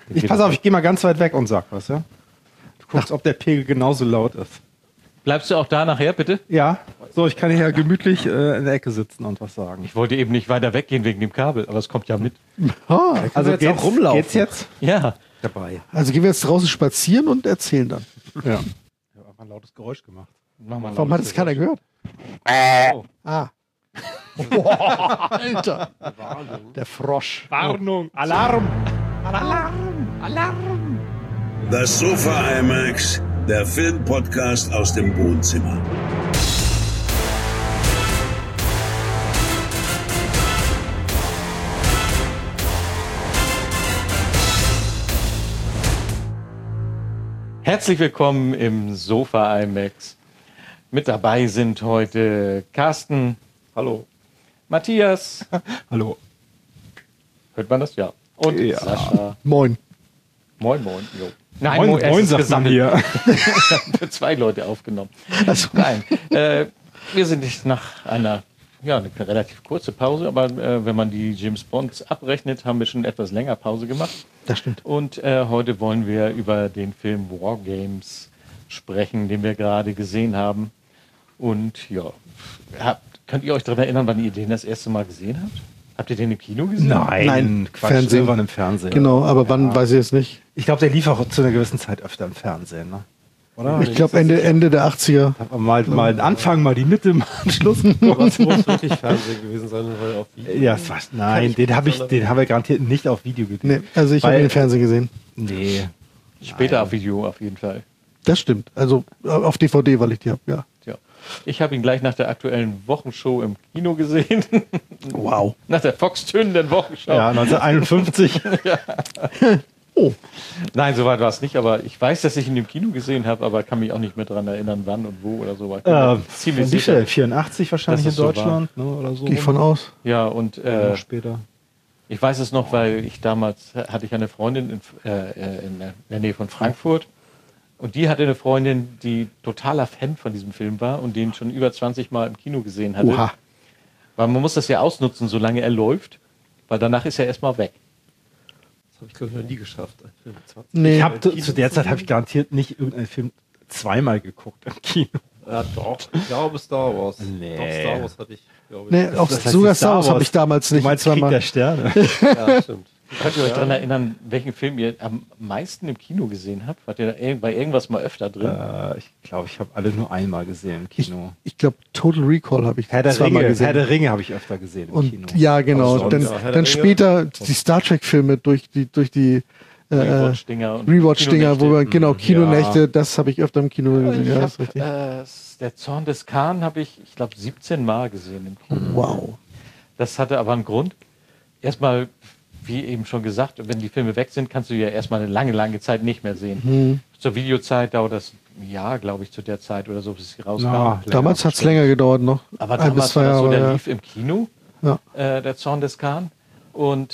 Pass auf, ich gehe mal ganz weit weg und sag was, ja? Du guckst, ob der Pegel genauso laut ist. Bleibst du auch da nachher, bitte? Ja, so, ich kann hier gemütlich in der Ecke sitzen und was sagen. Ich wollte eben nicht weiter weggehen wegen dem Kabel, aber es kommt ja mit. Also jetzt auch rumlaufen. Geht's jetzt? Ja. Dabei. Also gehen wir jetzt draußen spazieren und erzählen dann. Ja. Ich habe einfach ein lautes Geräusch gemacht. Warum hat es keiner gehört? Oh. Ah. Boah, Alter. Der Frosch. Warnung, Alarm! Das Sofa IMAX, der Filmpodcast aus dem Wohnzimmer. Herzlich willkommen im Sofa IMAX. Mit dabei sind heute Carsten. Hallo. Matthias. Hallo. Hört man das? Ja. Und Ja. Sascha. Moin. Moin, moin. Jo. Nein, Moin, es moin ist sagt man gesammelt. hier. Für 2 Leute aufgenommen. Nein. Wir sind nicht nach einer eine relativ kurze Pause, aber wenn man die James Bonds abrechnet, haben wir schon etwas länger Pause gemacht. Das stimmt. Und heute wollen wir über den Film War Games sprechen, den wir gerade gesehen haben. Und ja, könnt ihr euch daran erinnern, wann ihr den das erste Mal gesehen habt? Habt ihr den im Kino gesehen? Nein, Quatsch, Fernsehen. irgendwann im Fernsehen. Genau, aber wann weiß ich jetzt nicht. Ich glaube, der lief auch zu einer gewissen Zeit öfter im Fernsehen, ne? Oder? Ich glaube Ende der 80er. Mal den Anfang, mal die Mitte, mal den Schluss. Was muss wirklich Fernsehen gewesen sein, weil auf Video. Ja, fast. Nein, den haben wir garantiert nicht auf Video gesehen. Nee, also ich habe ihn im Fernsehen gesehen. Nee. Später auf Video auf jeden Fall. Das stimmt. Also auf DVD, weil ich die habe, ja. Ja. Ich habe ihn gleich nach der aktuellen Wochenshow im Kino gesehen. Wow. Nach der foxtönenden Wochenshow. Ja, 1951. Oh. Nein, soweit war es nicht, aber ich weiß, dass ich ihn im Kino gesehen habe, aber kann mich auch nicht mehr daran erinnern, wann und wo oder so. Ziemlich Wie sicher. viel? 84 wahrscheinlich Dass in es so Deutschland, ne, oder so. Gehe ich von aus. Ja, und Noch später. ich weiß es noch, weil ich damals hatte ich eine Freundin in der Nähe von Frankfurt und die hatte eine Freundin, die totaler Fan von diesem Film war und den schon über 20 Mal im Kino gesehen hatte. Oha. Weil man muss das ja ausnutzen, solange er läuft, weil danach ist er erstmal weg. Das habe ich, glaube ich, noch nie geschafft. Ein Film mit 20. Nee. Zu der Zeit habe ich garantiert nicht irgendeinen Film zweimal geguckt im Kino. Ja, doch. Ich glaube Star Wars. Nee. Doch, Star Wars hatte ich, glaube ich. Nee, auch Das heißt, sogar die Star Wars habe ich damals Du nicht meinst Krieg zweimal. der Sterne? Ja, stimmt. Könnt ihr euch daran erinnern, welchen Film ihr am meisten im Kino gesehen habt? Wart ihr da bei irgendwas mal öfter drin? Ich glaube, ich habe alle nur einmal gesehen im Kino. Ich glaube, Total Recall habe ich Herr der zweimal Ringe, gesehen. Herr der Ringe habe ich öfter gesehen im Und Kino. ja, genau. Aber sonst, Dann, ja, Herr der dann Ringe. später die Star Trek-Filme durch die Rewatch-Dinger und Rewatch-Dinger, wo wir, Kinonächte. genau, Kinonächte, das habe ich öfter im Kino gesehen. Ja, Ich das ist richtig. der Zorn des Khan habe ich glaube, 17 Mal gesehen im Kino. Wow. Das hatte aber einen Grund. Erstmal, wie eben schon gesagt, wenn die Filme weg sind, kannst du ja erstmal eine lange, lange Zeit nicht mehr sehen. Zur Videozeit dauert das ein Jahr, glaube ich, zu der Zeit oder so, bis sie rauskam. Ja, Damals hat es länger gedauert noch. Aber 1 bis damals 2 war das so, Jahre. der Ja. lief im Kino, Ja. der Zorn des Khan. Und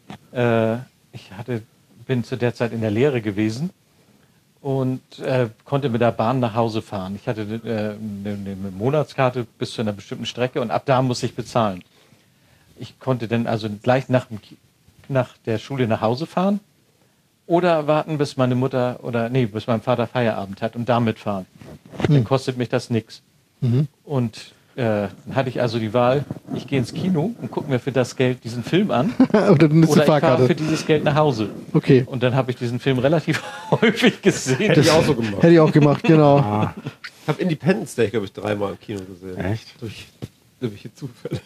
ich bin zu der Zeit in der Lehre gewesen und konnte mit der Bahn nach Hause fahren. Ich hatte eine Monatskarte bis zu einer bestimmten Strecke und ab da musste ich bezahlen. Ich konnte dann also gleich nach der Schule nach Hause fahren oder warten, bis meine Mutter bis mein Vater Feierabend hat und damit fahren. Dann kostet mich das nichts. Und dann hatte ich also die Wahl, ich gehe ins Kino und gucke mir für das Geld diesen Film an Oder dann ist die oder ich fahre für Fahrkarte. dieses Geld nach Hause. Okay. Und dann habe ich diesen Film relativ häufig gesehen. Hätte ich auch so gemacht. Hätte ich auch gemacht, genau. Ich habe Independence Day, glaube ich, 3-mal im Kino gesehen. Echt? Durch irgendwelche Zufälle.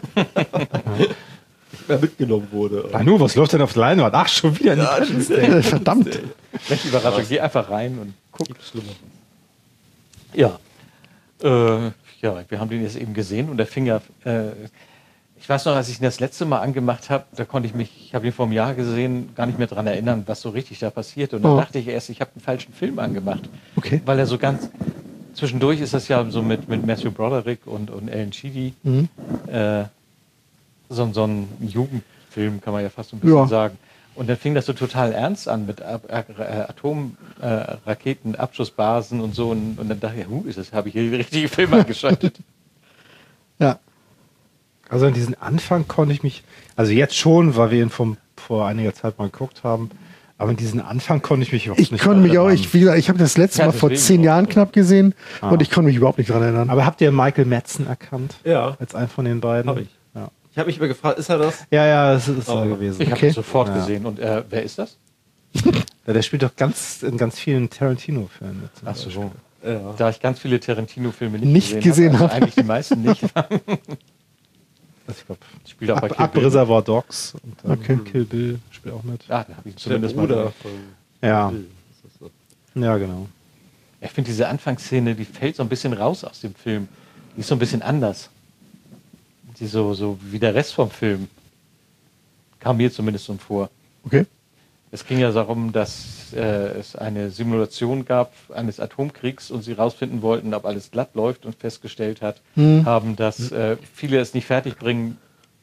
Ich mehr mitgenommen wurde. Nanu, was läuft denn auf der Leinwand? Ach, schon wieder nicht. Verdammt. Welche Überraschung. Geh einfach rein und guck. Schlimmer. Ja. Wir haben den jetzt eben gesehen und der fing ja. Ich weiß noch, als ich ihn das letzte Mal angemacht habe, ich habe ihn vor einem Jahr gesehen, gar nicht mehr daran erinnern, was so richtig da passierte. Und dann dachte ich erst, ich habe einen falschen Film angemacht. Okay. Weil er so ganz. Zwischendurch ist das ja so mit Matthew Broderick und Alan Sheedy. So ein Jugendfilm, kann man ja fast so ein bisschen sagen. Und dann fing das so total ernst an mit Atomraketen, Abschussbasen und so. Und dann dachte ich, habe ich hier die richtige Film angeschaltet. Ja. Also an diesen Anfang konnte ich mich, also jetzt schon, weil wir ihn vor einiger Zeit mal geguckt haben, Aber in diesen Anfang konnte ich mich überhaupt Ich nicht konnte mich auch, erinnern. wie gesagt, ich habe das letzte Ja, Mal vor deswegen 10 auch. Jahren knapp gesehen und ich konnte mich überhaupt nicht dran erinnern. Aber habt ihr Michael Madsen erkannt? Ja, Als einen von den beiden? habe ich. Ja, Ich habe mich mal gefragt, ist er das? ja, das ist er Oh. gewesen. Ich habe Okay. ihn sofort Ja. gesehen. Und wer ist das? Ja, der spielt doch in ganz vielen Tarantino-Filmen mit. Ach so. Ja. Da ich ganz viele Tarantino-Filme Nicht gesehen habe. habe. Also eigentlich die meisten nicht. Ich glaube, Spielt auch bei Kill ab Bill. Reservoir Dogs und Okay. Kill Bill spielt auch mit. Ah, da habe ich Der zumindest mal. Bruder von Ja, Bill. Das ist so. ja, genau. Ich finde diese Anfangsszene, die fällt so ein bisschen raus aus dem Film. Die ist so ein bisschen anders. Die so wie der Rest vom Film. Kam mir zumindest so vor. Okay. Es ging ja darum, dass es eine Simulation gab eines Atomkriegs und sie rausfinden wollten, ob alles glatt läuft und festgestellt haben, dass viele es nicht fertigbringen,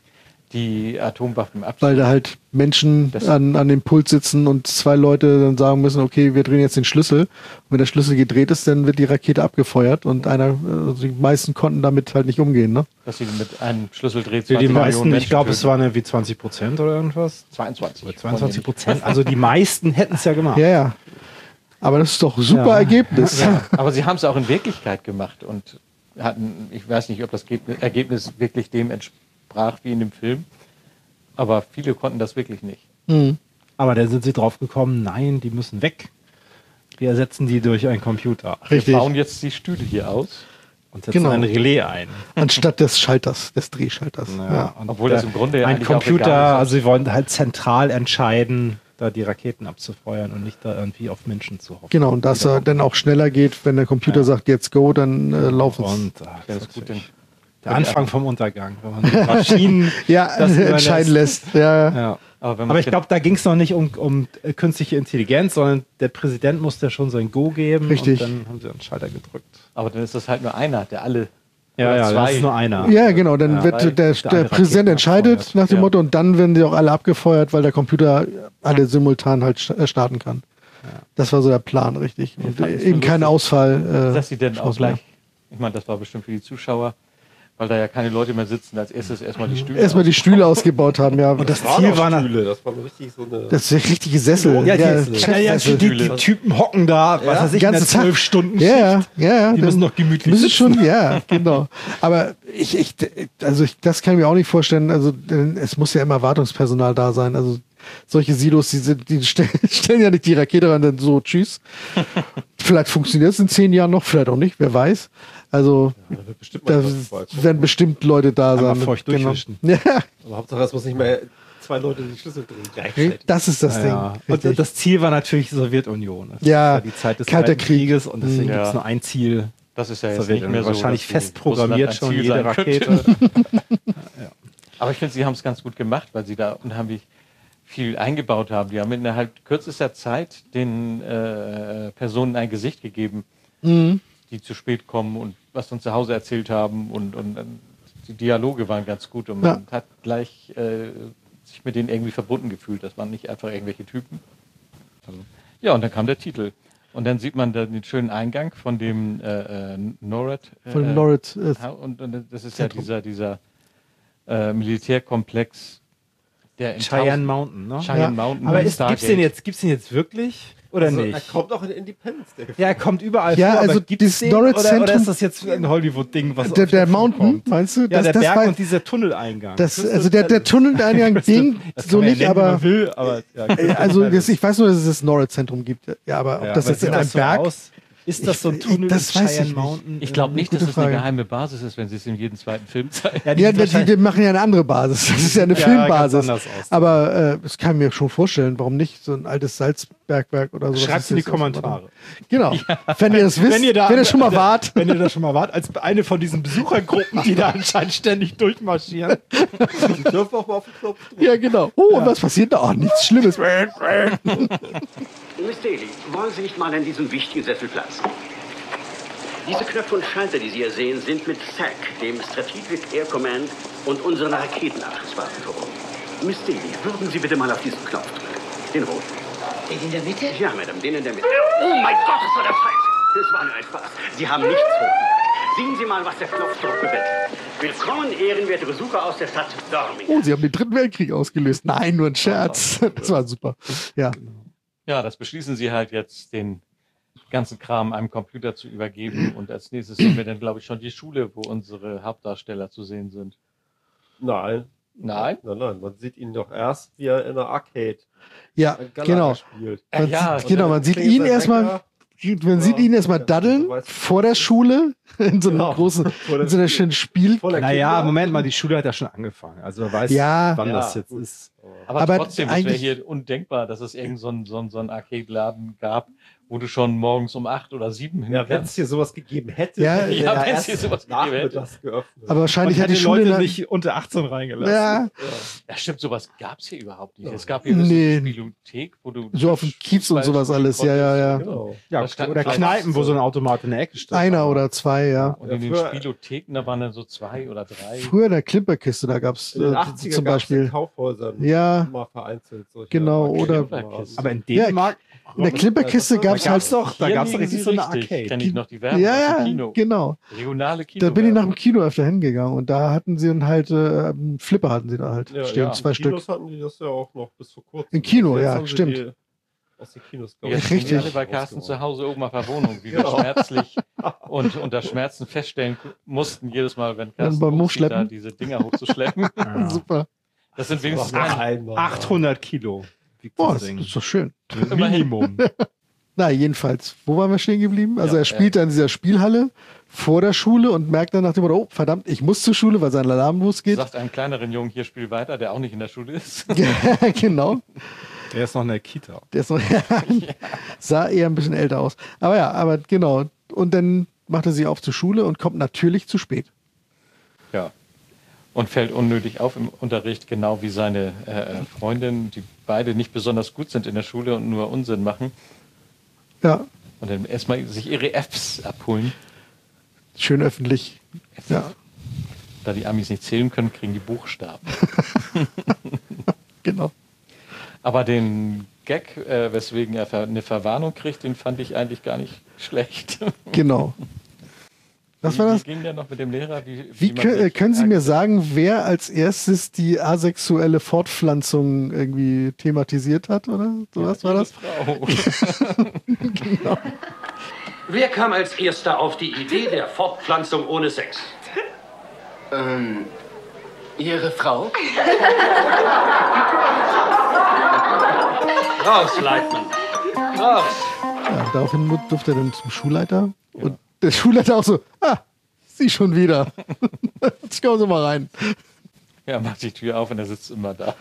die Atomwaffen Weil abzuschießen. da halt Menschen Das- an dem Pult sitzen und 2 Leute dann sagen müssen, okay, wir drehen jetzt den Schlüssel. Und wenn der Schlüssel gedreht ist, dann wird die Rakete abgefeuert und die meisten konnten damit halt nicht umgehen, ne? Dass sie mit einem Schlüssel dreht. Die 20 meisten, Millionen ich glaube, Menschen es waren irgendwie 20% oder irgendwas. töten. 22. 22%. Also die meisten hätten es ja gemacht. Ja, ja. Aber das ist doch ein super Ja. Ergebnis. Ja, aber sie haben es auch in Wirklichkeit gemacht und hatten, ich weiß nicht, ob das Ergebnis wirklich dem entsprach wie in dem Film, aber viele konnten das wirklich nicht. Aber dann sind sie drauf gekommen, nein, die müssen weg. Wir ersetzen die durch einen Computer Richtig. Wir bauen jetzt die Stühle hier aus, und setzen Genau. ein Relais ein. Anstatt des Schalters, des Drehschalters. Ja. und Obwohl das im Grunde ja ein eigentlich auch Computer, egal ist. also sie wollen halt zentral entscheiden, da die Raketen abzufeuern und nicht da irgendwie auf Menschen zu hoffen. Genau, und dass er dann auch schneller geht, wenn der Computer sagt, jetzt go, dann laufen es. Und Ja, das ist gut, denn der Anfang vom Untergang, wenn man die Maschinen Ja, das überlässt. entscheiden lässt. Ja. Ja. aber wenn man Aber ich glaube, da ging es noch nicht um künstliche Intelligenz, sondern der Präsident musste schon sein Go geben. Richtig. Und dann haben sie einen Schalter gedrückt. aber dann ist das halt nur einer, der alle Ja, oder ja, zwei. das ist nur einer. Ja, genau, dann Ja, wird weil der eine Präsident Rakete entscheidet abfeuert. nach dem Ja. Motto und dann werden die auch alle abgefeuert, weil der Computer alle simultan halt starten kann. Das war so der Plan, richtig. Und fand ich eben so kein lustig, Ausfall. dass sie dann auch Schluss mehr. gleich, ich meine, das war bestimmt für die Zuschauer, weil da ja keine Leute mehr sitzen, als erstes erstmal die Stühle Erstmal die Stühle ausgebaut haben, ja. Und das Waren Ziel auch war Stühle, das war richtig so eine. das sind richtige Sessel. Ja, Chefsessel. die Typen hocken da, was weiß ich, Den in der ganzen Tag. 12 Stunden Ja, ja. Die müssen noch gemütlich müssen sitzen. schon, ja, genau. Aber das kann ich mir auch nicht vorstellen. Also, denn es muss ja immer Wartungspersonal da sein. Also, solche Silos, die stellen ja nicht die Rakete ran, dann so, tschüss. Vielleicht funktioniert es in 10 Jahren noch, vielleicht auch nicht, wer weiß. Also, Da wird bestimmt mal da was vorbeikommen. werden bestimmt Leute da Einmal sein. feucht durchwischen. Ja, Aber Hauptsache, es muss nicht mehr 2 Leute die Schlüssel drehen gleichzeitig. das ist das Ja. Ding. Und Richtig. das Ziel war natürlich die Sowjetunion. Das Ja, war die Zeit des Kalter Kalten Krieg. Krieges und deswegen Ja. gibt es nur ein Ziel. Das ist ja jetzt nicht Sowjetunion. mehr so. Wahrscheinlich dass die fest programmiert Russland ein schon Ziel jede sein könnte. Rakete. Aber ich finde, sie haben es ganz gut gemacht, weil sie da unheimlich viel eingebaut haben. Die haben innerhalb kürzester Zeit den Personen ein Gesicht gegeben, die zu spät kommen und was von zu Hause erzählt haben und die Dialoge waren ganz gut und man hat gleich sich mit denen irgendwie verbunden gefühlt. Das waren nicht einfach irgendwelche Typen. Ja, und dann kam der Titel. Und dann sieht man da den schönen Eingang von dem NORAD. Von dem NORAD. Und das ist ja dieser Militärkomplex, der in Cheyenne Mountain, ne? Cheyenne Ja. Mountain. Aber beim gibt's den jetzt wirklich? Oder Also, nicht? er kommt auch in Independence. Der Ja, er kommt überall Ja, vor, also aber gibt's dieses den Norwich oder Zentrum- ist das jetzt ein Hollywood-Ding, was Der auf den Film Mountain, kommt? meinst du? Ja, der Berg war, und dieser Tunneleingang. also der Tunneleingang ging Das so kann man ja nicht, nennen, wie aber man will, aber ja, also ich weiß nur, dass es das NORAD-Zentrum gibt. Ja, aber ob ja, das aber jetzt in sieht einem so Berg... aus? Ist das so ein Tunnel das in weiß ich Cheyenne nicht. Mountain? Ich glaube nicht, dass Gute es eine Frage. geheime Basis ist, wenn sie es in jedem zweiten Film zeigen. Ja, Ja, sind wahrscheinlich- die machen ja eine andere Basis. Das ist ja eine Ja, Filmbasis. ganz anders aus. Aber das kann ich mir schon vorstellen. Warum nicht? So ein altes Salzbergwerk oder so. Schreibt in die Kommentare. Genau. Wenn ihr das wisst, wenn ihr schon mal wart. Wenn ihr da schon mal wart, als eine von diesen Besuchergruppen, die da anscheinend ständig durchmarschieren. Die dürfen auch mal auf den Knopf drücken. Ja, genau. Oh, und was passiert da? Oh, nichts Schlimmes. Miss Daly, wollen Sie nicht mal an diesem wichtigen Sessel Platz? Diese Knöpfe und Schalter, die Sie hier sehen, sind mit SAC, dem Strategic Air Command, und unseren Raketenabschusswaffen verbunden. Miss Daly, würden Sie bitte mal auf diesen Knopf drücken? Den roten. Den in der Mitte? Ja, Madame, den in der Mitte. Oh mein Gott, das war der Falsch. Das war nur ein Spaß. Sie haben nichts roten. Sehen Sie mal, was der Knopfdruck bewirkt. Willkommen, ehrenwerte Besucher aus der Stadt Birmingham. Oh, sie haben den Dritten Weltkrieg ausgelöst. Nein, nur ein Scherz. Das war super. Ja. Ja, das beschließen sie halt jetzt, den ganzen Kram einem Computer zu übergeben. Und als nächstes sehen wir dann, glaube ich, schon die Schule, wo unsere Hauptdarsteller zu sehen sind. Nein. Nein? Nein. Man sieht ihn doch erst, wie er in der Arcade Ja, Galaga genau. spielt. Man sieht ihn erstmal. Man sieht ihn erstmal daddeln vor der Schule in so einer in so einer schönen Spiel. Naja, Moment mal, die Schule hat ja schon angefangen. Also wer weiß, wann das jetzt ist. Aber trotzdem, es wäre hier undenkbar, dass es irgend so ein Arcade-Laden gab, wo du schon morgens um 8 oder 7 hin Ja, wenn es kannst. hier sowas gegeben hätte, Ja, hätte er wenn es erst hier sowas gegeben hätte. nachmittags geöffnet. Aber wahrscheinlich Und hat die hätte Schule Leute dann, nicht unter 18 reingelassen. ja, Ja, stimmt, sowas gab es hier überhaupt nicht. Es gab hier Nee. eine Spielothek, wo du so auf dem Kiez und sowas alles. Ja. Genau. Ja, Da standen oder vielleicht Kneipen, wo so ein Automat in der Ecke steht. Einer oder zwei, ja. Und in den früher- Spielotheken, da waren dann so 2 oder 3. Früher in der Klimperkiste, da gab's In den 80ern zum gab's in Beispiel. Kaufhäusern Ja. mal vereinzelt solche Genau, oder- Klimperkiste. Aber in Ja, Dänemark, In der Klimperkiste Da gab's halt. da Hier gab's liegen richtig sie so eine richtig. Arcade. Kenn ich noch die Werbung aus Ja, dem Kino. genau. Regionale Kino. Da bin ich nach dem Kino öfter hingegangen und da hatten sie dann halt Flipper hatten sie da halt Ja, stehen, ja. 2 In Stück. Kinos hatten die das ja auch noch bis vor kurzem. Im Kino, Jetzt ja, haben sie stimmt. die Aus den Kinos, glaub Jetzt ich. sind Richtig. wir alle bei Carsten zu Hause oben auf der Wohnung, wie wir schmerzlich und unter Schmerzen feststellen mussten, jedes Mal, wenn Carsten beim umzieht, Hochschleppen. da diese Dinger hochzuschleppen. Super. Das sind wenigstens Noch keine. einmal. 800 Kilo. wiegt Boah, das das Ding. ist doch schön. Minimum. Na, jedenfalls, wo waren wir stehen geblieben? Also Ja, er spielt in dieser Spielhalle vor der Schule und merkt dann nach dem Motto, oh, verdammt, ich muss zur Schule, weil sein Alarm losgeht. Sagt einem kleineren Jungen, hier spiel weiter, der auch nicht in der Schule ist. Genau. Der ist noch in der Kita. Der ist noch, sah eher ein bisschen älter aus. Aber ja, aber genau. Und dann macht er sich auf zur Schule und kommt natürlich zu spät. Ja. Und fällt unnötig auf im Unterricht, genau wie seine Freundin, die beide nicht besonders gut sind in der Schule und nur Unsinn machen. Ja, Und dann erstmal sich ihre Fs abholen. schön öffentlich. Ja, Da die Amis nicht zählen können, kriegen die Buchstaben. genau. Aber den Gag, weswegen er eine Verwarnung kriegt, den fand ich eigentlich gar nicht schlecht. Genau. Was war das? Wie ging der noch mit dem Lehrer? Wie man sich können Sie mir ärgert? sagen, wer als erstes die asexuelle Fortpflanzung irgendwie thematisiert hat, oder? So was war das? Frau. Wer kam als erster auf die Idee der Fortpflanzung ohne Sex? Ihre Frau? Raus, Leitmann. Raus. Ja, daraufhin durfte er dann zum Schulleiter. Und der Schulleiter auch so, sie schon wieder. Jetzt kommen Sie mal rein. Ja, macht die Tür auf und er sitzt immer da.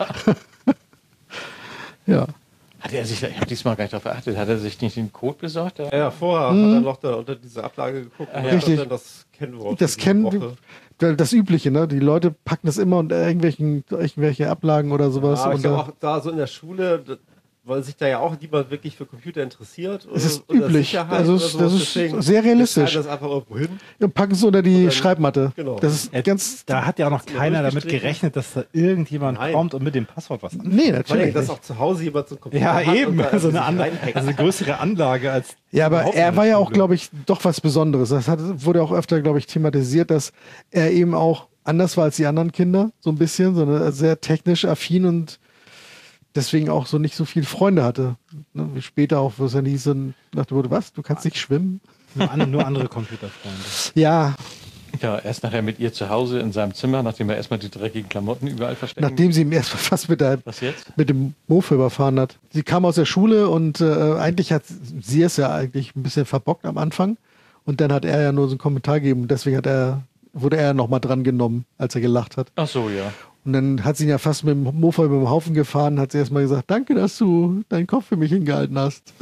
Ja. Hat er sich, ich habe diesmal gar nicht darauf geachtet, hat er sich nicht den Code besorgt? Ja, vorher hat er noch da unter diese Ablage geguckt und Richtig. hat dann das Kennwort. Das für die Woche. kennen das Übliche, ne? Die Leute packen das immer unter irgendwelche Ablagen oder sowas. Aber ich und glaube auch da so in der Schule, weil sich da ja auch niemand wirklich für Computer interessiert. es ist oder üblich. Sicherheit Also oder das sowas. ist Deswegen sehr realistisch. schreiben das einfach irgendwo hin. Und packen es unter die dann- Schreibmatte. genau. Das ist ganz. Da hat ja auch noch mir keiner damit durchgestrichen. gerechnet, dass da irgendjemand Nein. kommt und mit dem Passwort was anfängt. Nee, Vor allem, natürlich. dass Nicht. auch zu Hause jemand so einen Computer Ja, hat eben. und da Also sich eine, andere, reinhackt. also eine größere Anlage als. Ja, aber überhaupt er in war der ja auch, Schule. glaube ich, doch was Besonderes. Wurde auch öfter, glaube ich, thematisiert, dass er eben auch anders war als die anderen Kinder, so ein bisschen, sondern sehr technisch affin und deswegen auch so nicht so viele Freunde hatte. Ne, wie später auch, wo es dann hieß, so nach dem Motto, was, du kannst nicht schwimmen? Nur andere Computerfreunde. Ja, Ja, erst nachher mit ihr zu Hause in seinem Zimmer, nachdem er erstmal die dreckigen Klamotten überall versteckt. nachdem sie ihm erst fast Was jetzt? mit dem Mofa überfahren hat. Sie kam aus der Schule und eigentlich hat sie es ja eigentlich ein bisschen verbockt am Anfang. Und dann hat er ja nur so einen Kommentar gegeben. Und deswegen wurde er nochmal dran genommen, als er gelacht hat. Ach so, ja. Und dann hat sie ihn ja fast mit dem Mofa über den Haufen gefahren, hat sie erstmal gesagt, danke, dass du deinen Kopf für mich hingehalten hast.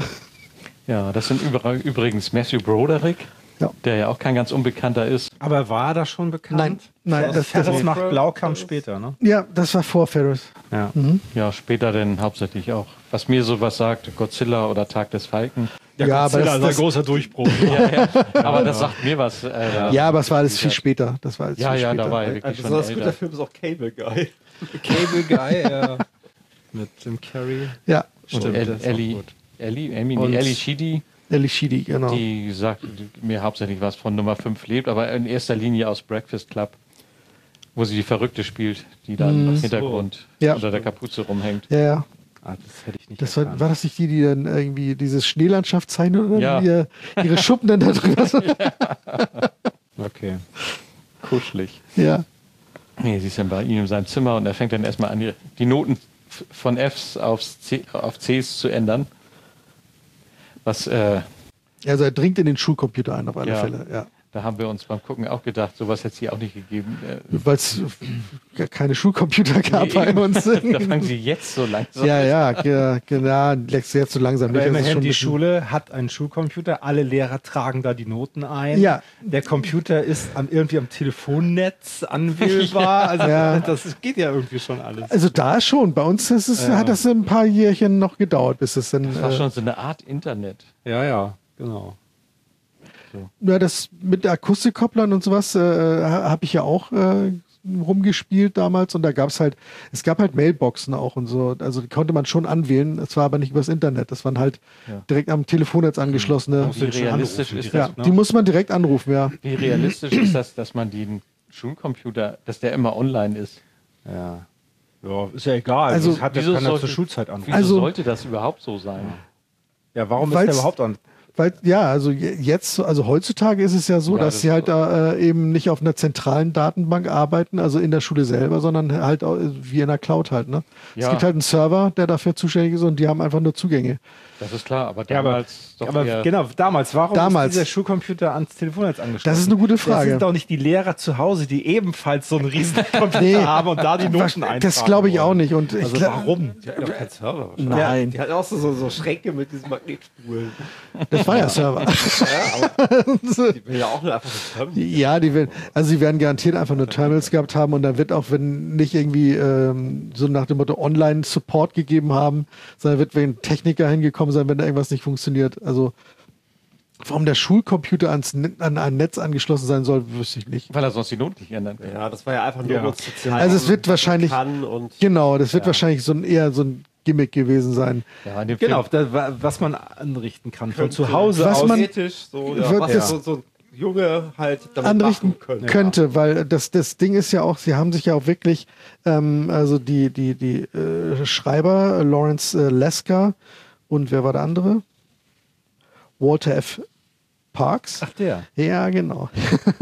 Ja, das sind übrigens Matthew Broderick, Ja. der ja auch kein ganz Unbekannter ist. Aber war das schon bekannt? Nein, das Das macht Blau kam später, ne? ja, das war vor Ferris. Ja. Ja, später dann hauptsächlich auch. Was mir sowas sagt, Godzilla oder Tag des Falken. Ja, aber Godzilla ist das- ein großer Durchbruch. Aber das sagt mir was. Ja, aber es war alles viel später. Das war alles Ja, viel ja, später. da war er Ein wirklich schon besonders guter älter. Film ist auch Cable Guy. Cable Guy, ja. Mit Jim Carrey. Ja, Und Stimmt, der ist auch gut. Ellie Sheedy, Ellie Sheedy, genau. die sagt mir hauptsächlich was von Nummer 5 lebt, aber in erster Linie aus Breakfast Club, wo sie die Verrückte spielt, die da im Hintergrund Ja. unter der Kapuze rumhängt. Ja, ja. Ah, das hätte ich nicht Das erkannt. war das nicht die dann irgendwie dieses Schneelandschaft zeichnen oder Ja. ihre Schuppen dann da drüber? Okay. Kuschelig. Ja. Nee, sie ist dann bei ihm in seinem Zimmer und er fängt dann erstmal an, die Noten von Fs auf Cs zu ändern. Was, Also er dringt in den Schulcomputer ein auf alle Ja. Fälle, ja. da haben wir uns beim Gucken auch gedacht, sowas hätte es hier auch nicht gegeben. Weil es keine Schulcomputer gab bei uns. Da fangen sie jetzt so langsam Ja, genau. Lächst jetzt so langsam Aber nicht. Das ist immerhin, schon die ein bisschen- Schule hat einen Schulcomputer, alle Lehrer tragen da die Noten ein. Ja. Der Computer ist irgendwie am Telefonnetz anwählbar. Also Ja. das geht ja irgendwie schon alles. Also da schon. Bei uns hat das ein paar Jährchen noch gedauert, bis es dann. Das war schon so eine Art Internet. Ja, genau. Ja, das mit Akustikkopplern und sowas habe ich ja auch rumgespielt damals und da es gab halt Mailboxen auch und so, also die konnte man schon anwählen, es war aber nicht übers Internet, das waren halt direkt am Telefonnetz angeschlossene. Wie realistisch ist Ja, das? Ne? die muss man direkt anrufen, ja. Wie realistisch ist das, dass man den Schulcomputer, dass der immer online ist? Ja. Ja, ist ja egal. Also, das kann er zur Schulzeit anrufen. Wieso Also- sollte das überhaupt so sein? Ja, warum ist Weil's- der überhaupt an? Weil, ja, also jetzt, also heutzutage ist es ja so, Ja, dass das sie ist halt da eben nicht auf einer zentralen Datenbank arbeiten, also in der Schule selber, sondern halt auch wie in der Cloud halt, ne? Es Ja. gibt halt einen Server, der dafür zuständig ist und die haben einfach nur Zugänge. Das ist klar, aber Ja, damals aber eher- genau, damals. Warum Damals. ist dieser Schulcomputer ans Telefonnetz angeschlossen? Das ist eine gute Frage. Das sind doch nicht die Lehrer zu Hause, die ebenfalls so einen riesen Computer Nee. haben und da die Noten eintragen. Das glaube ich auch wollen. nicht. Und ich Also glaub- warum? Die hat doch keinen Server. wahrscheinlich. Nein, Die hat auch so Schränke mit diesen Magnetspulen. das war ja Server. Die will ja auch nur einfach so Terminal. Ja, sie werden garantiert einfach nur Terminals gehabt haben und dann wird auch, wenn nicht irgendwie so nach dem Motto Online-Support gegeben haben, sondern wird ein Techniker hingekommen sein, wenn da irgendwas nicht funktioniert. Also warum der Schulcomputer an ein Netz angeschlossen sein soll, wüsste ich nicht. weil er sonst die Noten nicht ändern kann. Ja, das war ja einfach nur, Ja. um uns zu zeigen, Also es wird wahrscheinlich, kann und genau, das wird wahrscheinlich eher so ein Gimmick gewesen sein. Ja, in dem Genau, Film, was man anrichten kann von könnte zu Hause Was aus. man- theoretisch so, wird das- so ein Junge halt damit Anrichten machen könnte, weil das Ding ist ja auch, sie haben sich ja auch wirklich, also die Schreiber, Lawrence Lesker und wer war der andere? Walter F. Parks. Ach, der. Ja, genau.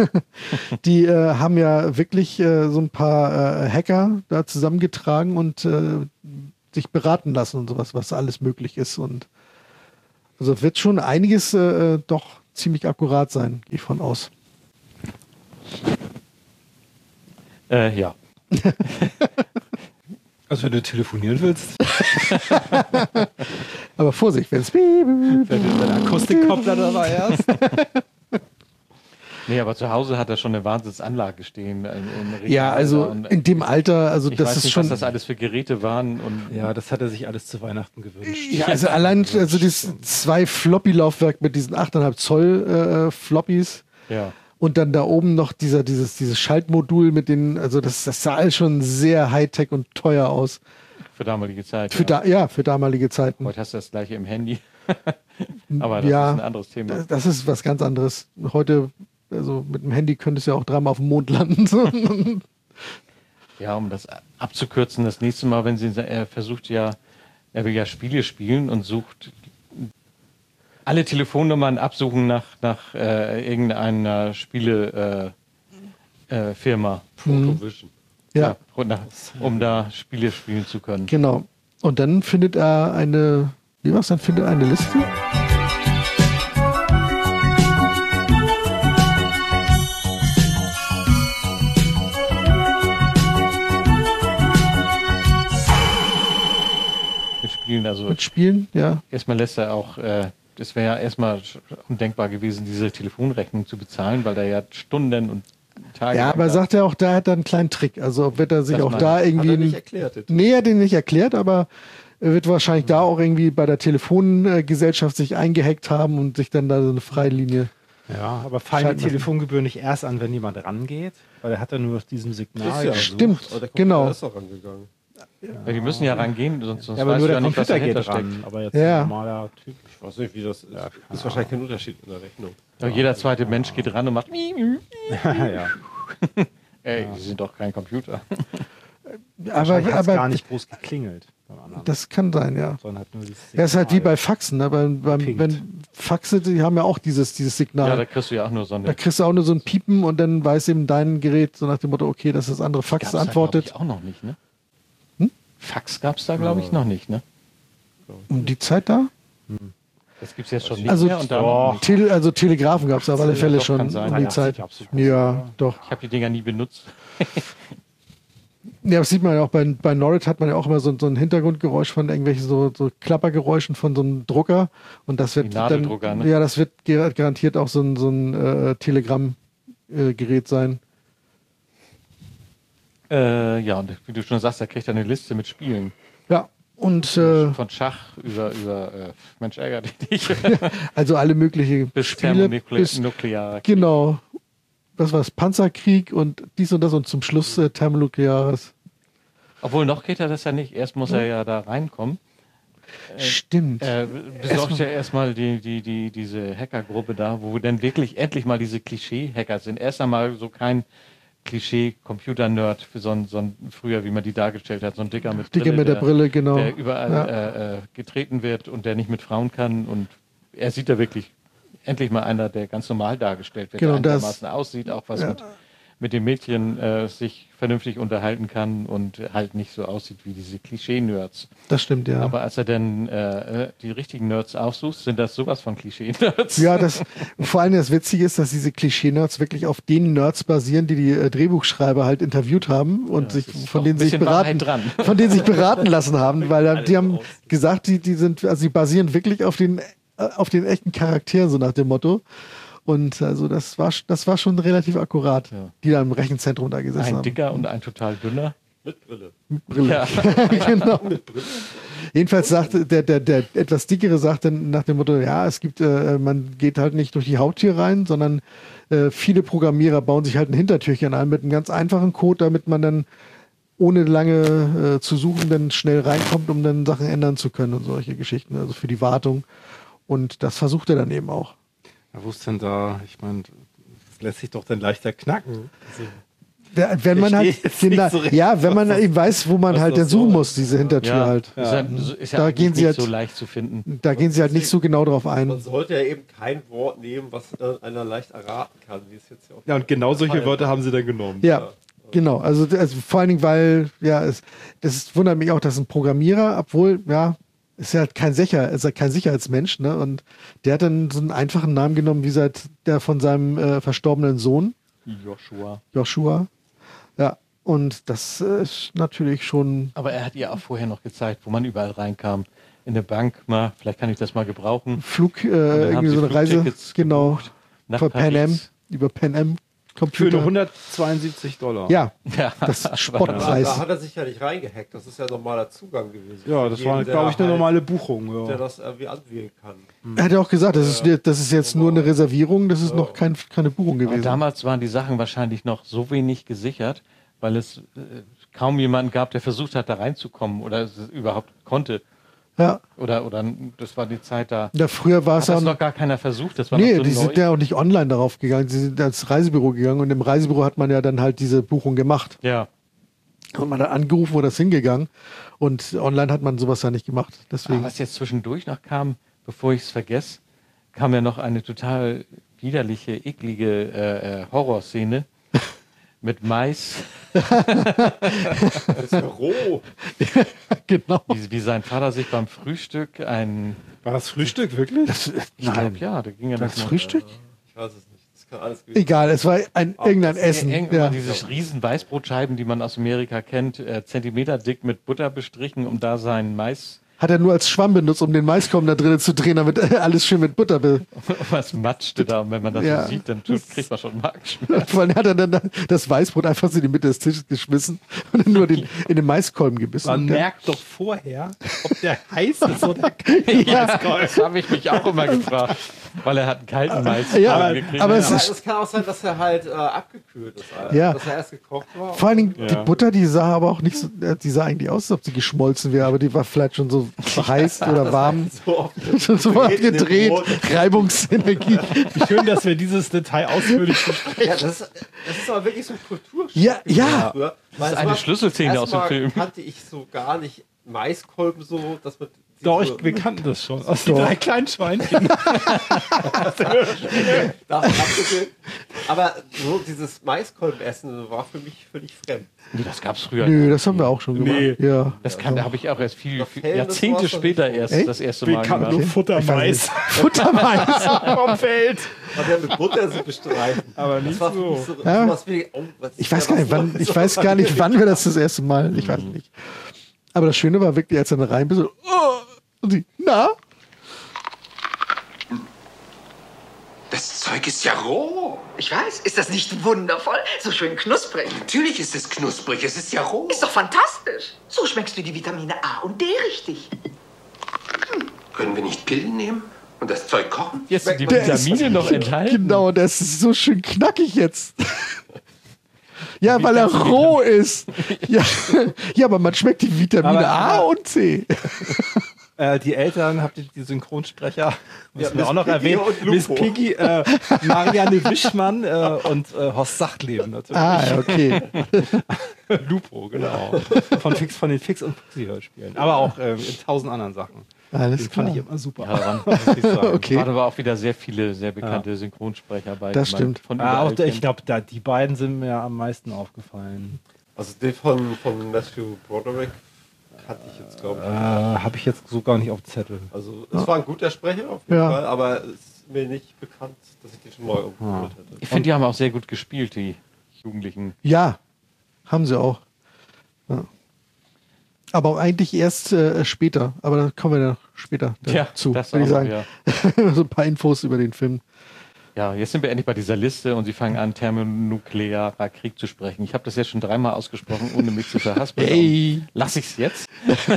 Die haben ja wirklich so ein paar Hacker da zusammengetragen und sich beraten lassen und sowas, was alles möglich ist. Und also es wird schon einiges doch ziemlich akkurat sein, gehe ich von aus. ja. Also wenn du telefonieren willst, Aber Vorsicht, wenn es wenn der Akustikkoppler dabei erst. Nee, aber zu Hause hat er schon eine Wahnsinnsanlage stehen. Im Regal ja, also und in dem Alter, also ich das weiß ist nicht, schon. was das alles für Geräte waren. Und Ja, das hat er sich alles zu Weihnachten gewünscht. Ja, also allein also dieses 2 Floppy-Laufwerk mit diesen 8,5 Zoll Floppies ja. und dann da oben noch dieses Schaltmodul mit den, also das sah alles schon sehr Hightech und teuer aus. Für damalige Zeit. Für damalige Zeiten. Heute hast du das gleiche im Handy. Aber das Ja, ist ein anderes Thema. Das ist was ganz anderes. Heute, also mit dem Handy könntest du ja auch dreimal auf dem Mond landen. So. Ja, um das abzukürzen, das nächste Mal, wenn er will ja Spiele spielen und sucht alle Telefonnummern absuchen nach irgendeiner Spielefirma. Firma. Protovision. Ja, Um da Spiele spielen zu können. genau. Und dann findet er eine Liste. Mit Spielen, also Mit Spielen, ja. erstmal lässt er auch, das wäre ja erstmal undenkbar gewesen, diese Telefonrechnung zu bezahlen, weil da ja Stunden und Tage. Ja, aber sagt er auch, da hat er einen kleinen Trick. Also wird er sich Das auch meine da ich. irgendwie. Hat er nicht erklärt. Nee, er hat den nicht erklärt, aber er wird wahrscheinlich da auch irgendwie bei der Telefongesellschaft sich eingehackt haben und sich dann da so eine Freilinie. Ja, aber fallen Schalten die lassen. Telefongebühren nicht erst an, wenn jemand rangeht? Weil er hat ja nur aus diesem Signal. Ist ja gesucht. Stimmt, aber der Computer genau. ist auch rangegangen. Weil die müssen ja rangehen, sonst Ja, aber weißt nur du der ja nicht, was Computer dahinter geht steckt. ran. Aber jetzt Ja. ein normaler Typ. Ich weiß nicht, wie das ist. Ist wahrscheinlich kein Unterschied in der Rechnung. Ja, jeder zweite Mensch geht ran und macht ja. ey, die sind doch kein Computer. Aber, Wahrscheinlich hat's gar aber nicht groß geklingelt beim anderen. Das kann sein, ja. Sondern halt nur dieses Ja, ist halt wie Signal. bei Faxen. Ne? Pinkt. Wenn Faxe, die haben ja auch dieses Signal. Ja, da kriegst du ja auch nur so eine. Da kriegst du auch nur so ein Piepen und dann weiß eben dein Gerät so nach dem Motto, okay, das ist das andere Fax Gab's da, antwortet. glaub ich, auch noch nicht, ne? Hm? Fax gab es da, glaube ich, noch nicht, ne? Um die Zeit da? Das gibt es jetzt schon nicht Also, mehr. Und da noch nicht. Also Telegrafen gab es auf alle Ja, Fälle doch, schon kann sein. um die Ja, Zeit. gab's schon. Ja, doch. Ich habe die Dinger nie benutzt. Ja, das sieht man ja auch bei Norwich hat man ja auch immer so ein Hintergrundgeräusch von irgendwelchen so Klappergeräuschen von so einem Drucker und das wird Wie Nadeldrucker, dann, ne? ja, das wird garantiert auch so ein Telegram-Gerät sein. Ja, und wie du schon sagst, er kriegt eine Liste mit Spielen. Ja, und Von Schach über Mensch, ärgere dich nicht. also alle möglichen bis Spiele bis Thermonuklear. genau. Was war's? Panzerkrieg und dies und das und zum Schluss Thermonukleares. Obwohl, noch geht er das ja nicht. Erst muss er ja da reinkommen. Stimmt. Besorgt ja erstmal diese Hackergruppe da, wo wir dann wirklich endlich mal diese Klischee-Hacker sind. Erst einmal so kein Klischee-Computer-Nerd für so ein früher, wie man die dargestellt hat, so ein Dicker mit Dicke mit der Brille, genau. der überall getreten wird und der nicht mit Frauen kann. Und er sieht da wirklich endlich mal einer, der ganz normal dargestellt wird, Genau, der das- einigermaßen aussieht, auch was mit dem Mädchen sich vernünftig unterhalten kann und halt nicht so aussieht wie diese Klischee-Nerds. Das stimmt, ja. Aber als er dann die richtigen Nerds aussucht, sind das sowas von Klischee-Nerds. Ja, vor allem das Witzige ist, dass diese Klischee-Nerds wirklich auf den Nerds basieren, die Drehbuchschreiber halt interviewt haben und sich von doch denen ein sich bisschen beraten, Wahrheit dran. von denen sich beraten lassen haben, weil die haben gesagt, die basieren wirklich auf den echten Charakteren, so nach dem Motto. Und also das war schon relativ akkurat, Ja. die da im Rechenzentrum da gesessen Ein haben. dicker und ein total dünner. Mit Brille. Brille. Ja. Genau. Jedenfalls sagt der etwas dickere sagt dann nach dem Motto, ja, es gibt, man geht halt nicht durch die Haustür rein, sondern viele Programmierer bauen sich halt ein Hintertürchen ein mit einem ganz einfachen Code, damit man dann ohne lange zu suchen dann schnell reinkommt, um dann Sachen ändern zu können und solche Geschichten, also für die Wartung. Und das versucht er dann eben auch. Ja, wo ist denn da? Ich meine, das lässt sich doch dann leichter knacken. Wenn man halt, verstehe jetzt nicht genau, so richtig, ja, wenn man eben weiß, wo man was halt das dann suchen soll. muss, diese Hintertür halt. Ist ja Da eigentlich gehen sie nicht halt- so leicht zu finden. Da gehen sie halt nicht so genau drauf ein. Man sollte ja eben kein Wort nehmen, was einer leicht erraten kann, wie es jetzt ja auch. Ja, und genau solche Wörter haben sie dann genommen. Ja, genau. Also vor allen Dingen, weil, ja, das wundert mich auch, dass ein Programmierer, obwohl, ja, ist ja kein Sicherheitsmensch, ne? Und der hat dann so einen einfachen Namen genommen, wie seit der von seinem verstorbenen Sohn, Joshua. Ja, und das ist natürlich schon. Aber er hat ihr auch vorher noch gezeigt, wo man überall reinkam. In der Bank mal, vielleicht kann ich das mal gebrauchen. Flug, dann haben irgendwie sie so eine Reise, Flugtickets genau, gebucht nach von Pan Am, Paris. über Pan Am Für Computer. Oh. nur $172. Ja, Ja. das Da Spottpreis. hat er sich ja nicht reingehackt, das ist ja normaler Zugang gewesen. Ja, das Für war, jeden, glaube ich, eine der normale Buchung. halt, der Ja. das irgendwie anwählen kann. Er hat ja auch gesagt, das ist jetzt nur eine Reservierung, das ist noch keine Buchung Aber gewesen. damals waren die Sachen wahrscheinlich noch so wenig gesichert, weil es kaum jemanden gab, der versucht hat, da reinzukommen oder es überhaupt konnte. Ja, Oder das war die Zeit da. ja früher war es Hat das ja. noch gar keiner versucht? Das war Nee, noch so die neu. sind ja auch nicht online darauf gegangen, sie sind ins Reisebüro gegangen und im Reisebüro hat man ja dann halt diese Buchung gemacht. Ja. Hat man da angerufen oder ist hingegangen und online hat man sowas ja nicht gemacht. Aber Deswegen. was jetzt zwischendurch noch kam, bevor ich es vergesse, kam ja noch eine total widerliche, eklige Horrorszene mit Mais, Das ist ja roh. Genau. wie sein Vater sich beim Frühstück War das Frühstück wirklich? ich glaube, ja, da ging ja Das noch Frühstück? Ich weiß es nicht. Das kann alles gewesen Egal, es war irgendein Essen. Irgendwann Ja. diese riesen Weißbrotscheiben, die man aus Amerika kennt, Zentimeter dick mit Butter bestrichen, um da seinen Mais Hat er nur als Schwamm benutzt, um den Maiskolben da drinnen zu drehen, damit alles schön mit Butter was matschte da. Und wenn man das Ja. so sieht, dann kriegt man schon Magenschmerzen. Vor allem hat er dann das Weißbrot einfach so in die Mitte des Tisches geschmissen und dann nur in den Maiskolben gebissen. Man Und der- merkt doch vorher, ob der heiß ist oder kalt. ja, Das habe ich mich auch immer gefragt, weil er hat einen kalten Mais Ja, gekriegt. aber es Aber ist es kann auch sein, dass er halt abgekühlt ist. Ja. Dass er erst gekocht war. vor allen Dingen die Butter, die sah aber auch nicht so, die sah eigentlich aus, als ob sie geschmolzen wäre, aber die war vielleicht schon so heiß oder warm. So oft Schon so weit gedreht, Brot. Reibungsenergie. Wie schön, dass wir dieses Detail ausführlich besprechen. Ja, das ist aber wirklich so ein Kulturschock. Ja, ja. Früher. Das ist eine Schlüsselszene aus dem Film. Kannte ich so gar nicht Maiskolben so, dass man... Doch, so, wir kannten das schon. Aus den 3 kleinen Schweinchen. davon abgesehen. Aber so dieses Maiskolbenessen war für mich völlig fremd. Nee, das gab's früher. Nö, das haben wir auch schon gemacht. Nee. Ja. Das habe ich auch erst viel Fällendes Jahrzehnte war's doch später nicht. erst Echt? das erste Wir Mal kannten nur gemacht. Futtermais Futtermais. vom Feld. Aber ja mit Butter so bestreichen. Aber nicht Das war für so. mich so Ja. sowas wie, oh, was Ich ist weiß da, gar nicht, was wann, soll ich das weiß sein? gar nicht, wann wir das erste Mal. Ich weiß nicht. Aber das Schöne war wirklich, als er dann rein bist, so, oh, und sie, na? Das Zeug ist ja roh. Ich weiß, ist das nicht wundervoll? So schön knusprig. Natürlich ist es knusprig, es ist ja roh. Ist doch fantastisch. So schmeckst du die Vitamine A und D richtig. Können wir nicht Pillen nehmen und das Zeug kochen? Jetzt sind die Der ist- Vitamine noch enthalten. Genau, das ist so schön knackig jetzt. Ja, weil er roh ist. Ja, ja, aber man schmeckt die Vitamine A und C. Die Eltern, habt ihr die Synchronsprecher, müssen wir Miss auch noch Piggy erwähnen. und Lupo. Miss Piggy, Marianne Wischmann und Horst Sachtleben natürlich. Ah, okay. Lupo, genau. Von den Fix- und Fuchsi-Hörspielen. Aber auch in 1000 anderen Sachen. Alles Den klar. fand ich immer super. Ja, da waren, muss ich sagen. Okay. waren aber auch wieder sehr viele, sehr bekannte Synchronsprecher bei. Das die man stimmt. Von Ah, überall auch kennt. ich glaube, die beiden sind mir am meisten aufgefallen. Also den von Matthew Broderick hatte ich jetzt, glaube ich. Habe ich jetzt so gar nicht auf Zettel. Also es war ein guter Sprecher auf jeden Ja. Fall, aber es ist mir nicht bekannt, dass ich den schon mal irgendwo gehört hätte. Ich finde, die haben auch sehr gut gespielt, die Jugendlichen. Ja, haben sie auch. Ja. Aber auch eigentlich erst später. Aber da kommen wir dann später dazu, das würde ich auch, sagen. ja. So ein paar Infos über den Film. Ja, jetzt sind wir endlich bei dieser Liste und sie fangen an, thermonuklearer Krieg zu sprechen. Ich habe das jetzt schon 3-mal ausgesprochen, ohne mich zu verhaspeln. Ey. Lass ich's jetzt?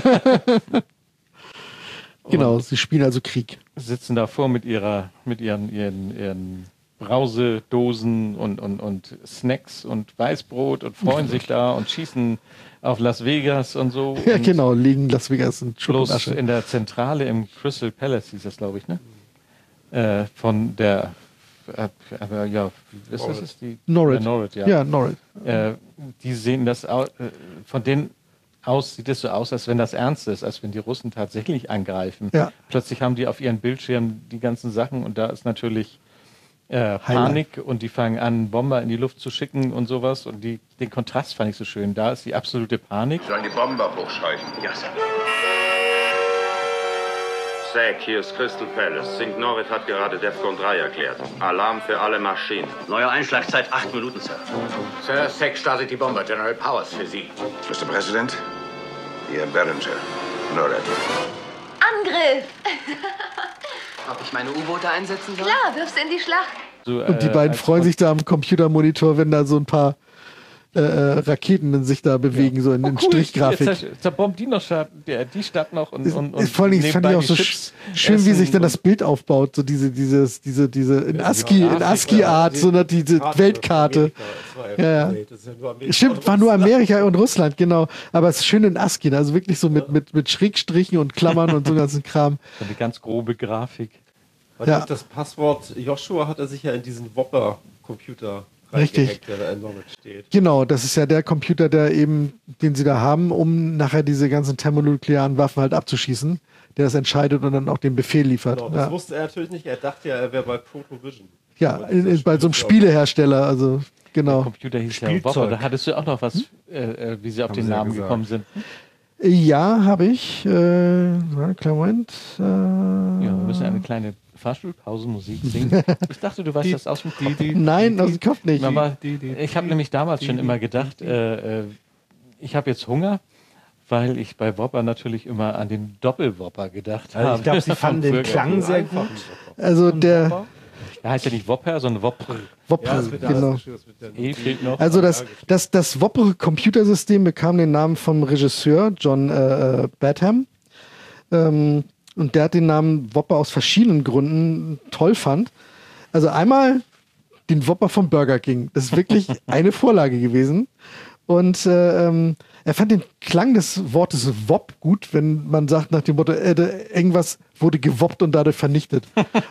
Genau, sie spielen also Krieg. Sitzen davor mit ihren Brausedosen und Snacks und Weißbrot und freuen sich da und schießen auf Las Vegas und so. Ja, und genau, liegen Las Vegas in Schutt und bloß Asche. in der Zentrale im Crystal Palace hieß das, glaube ich, ne? Von der aber ja, ist das ist die Norrid. Norrid, ja. Ja, Norrid. Die sehen das von denen aus sieht es so aus, als wenn das ernst ist, als wenn die Russen tatsächlich angreifen. Ja. Plötzlich haben die auf ihren Bildschirmen die ganzen Sachen und da ist natürlich Panik und die fangen an, Bomber in die Luft zu schicken und sowas und den Kontrast fand ich so schön. Da ist die absolute Panik. Sollen die Bomber hochscheuchen? Ja, Sir. Zack, hier ist Crystal Palace. St. Norrid hat gerade DEFCON 3 erklärt. Alarm für alle Maschinen. Neue Einschlagzeit 8 Minuten, Sir. Sir, Zack startet die Bomber. General Powers für Sie. Mr. President, hier Behringer, Norrid. Angriff! Ob ich meine U-Boote einsetzen soll? Klar, wirf's in die Schlacht. So, Und die beiden als freuen sich da am Computermonitor, wenn da so ein paar Raketen sich da bewegen, so in Strichgrafik. Jetzt zerbombt die Stadt noch und Vor allem fand ich nebenbei auch die so Chips schön, wie sich dann essen das Bild aufbaut, so diese in ASCII-Art, so diese Weltkarte. Ja. Stimmt, war nur Amerika und Russland, genau. Aber es ist schön in ASCII, also wirklich so mit Schrägstrichen und Klammern und so ganzen Kram. So eine ganz grobe Grafik. Ja. Das Passwort Joshua hat er sich ja in diesen Whopper-Computer Richtig. reingehackt, der da in Norwich steht. Genau, das ist ja der Computer, den sie da haben, um nachher diese ganzen thermonuklearen Waffen halt abzuschießen, der das entscheidet und dann auch den Befehl liefert. Genau, das wusste er natürlich nicht. Er dachte ja, er wäre bei Protovision. Ja, bei so einem Spielehersteller, also genau. Der Computer hieß ja Whopper. Da hattest du auch noch was, wie sie auf den Namen gekommen sind. Ja, habe ich. Kleinen Moment. Ja, wir müssen eine kleine Fahrstuhlpause Musik singen. Ich dachte, du weißt das aus dem Kopf. Nein, aus dem Kopf nicht. Aber ich habe nämlich damals schon immer gedacht, ich habe jetzt Hunger, weil ich bei Whopper natürlich immer an den Doppelwhopper gedacht habe. Also ich glaube, sie fanden den Klang sehr gut. Also der heißt ja nicht Whopper, sondern Whopper. Whopper, genau. Fehlt noch. Also das Whopper-Computersystem bekam den Namen vom Regisseur John Badham. Und der hat den Namen Whopper aus verschiedenen Gründen toll fand. Also einmal den Whopper vom Burger King. Das ist wirklich eine Vorlage gewesen. Und er er fand den Klang des Wortes WOP gut, wenn man sagt nach dem Motto, irgendwas wurde gewoppt und dadurch vernichtet.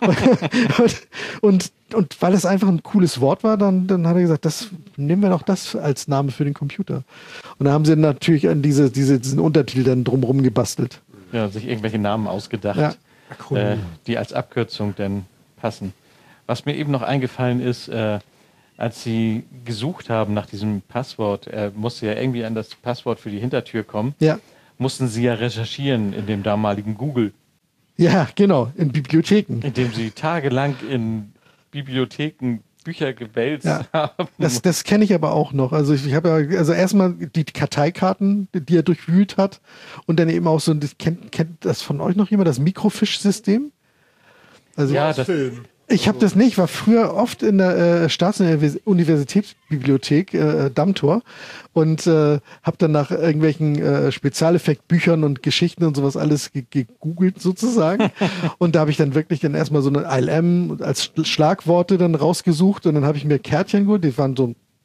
und weil es einfach ein cooles Wort war, dann hat er gesagt, nehmen wir doch das als Name für den Computer. Und da haben sie natürlich an diesen Untertitel dann drumherum gebastelt. Ja, sich irgendwelche Namen ausgedacht, die als Abkürzung dann passen. Was mir eben noch eingefallen ist, als sie gesucht haben nach diesem Passwort, musste ja irgendwie an das Passwort für die Hintertür kommen, mussten sie ja recherchieren in dem damaligen Google. Ja, genau, in Bibliotheken. Indem sie tagelang in Bibliotheken Bücher gewälzt haben. Das kenne ich aber auch noch. Also ich habe ja, erstmal die Karteikarten, die er durchwühlt hat, und dann eben auch so, kennt das von euch noch jemand, das Mikrofisch-System? Also ja, das Film. Ich habe das nicht, war früher oft in der Staatsuniversitätsbibliothek Dammtor und habe dann nach irgendwelchen Spezialeffektbüchern und Geschichten und sowas alles gegoogelt sozusagen. Und da habe ich dann wirklich dann erstmal so eine ILM als Schlagworte dann rausgesucht und dann habe ich mir Kärtchen geholt, die waren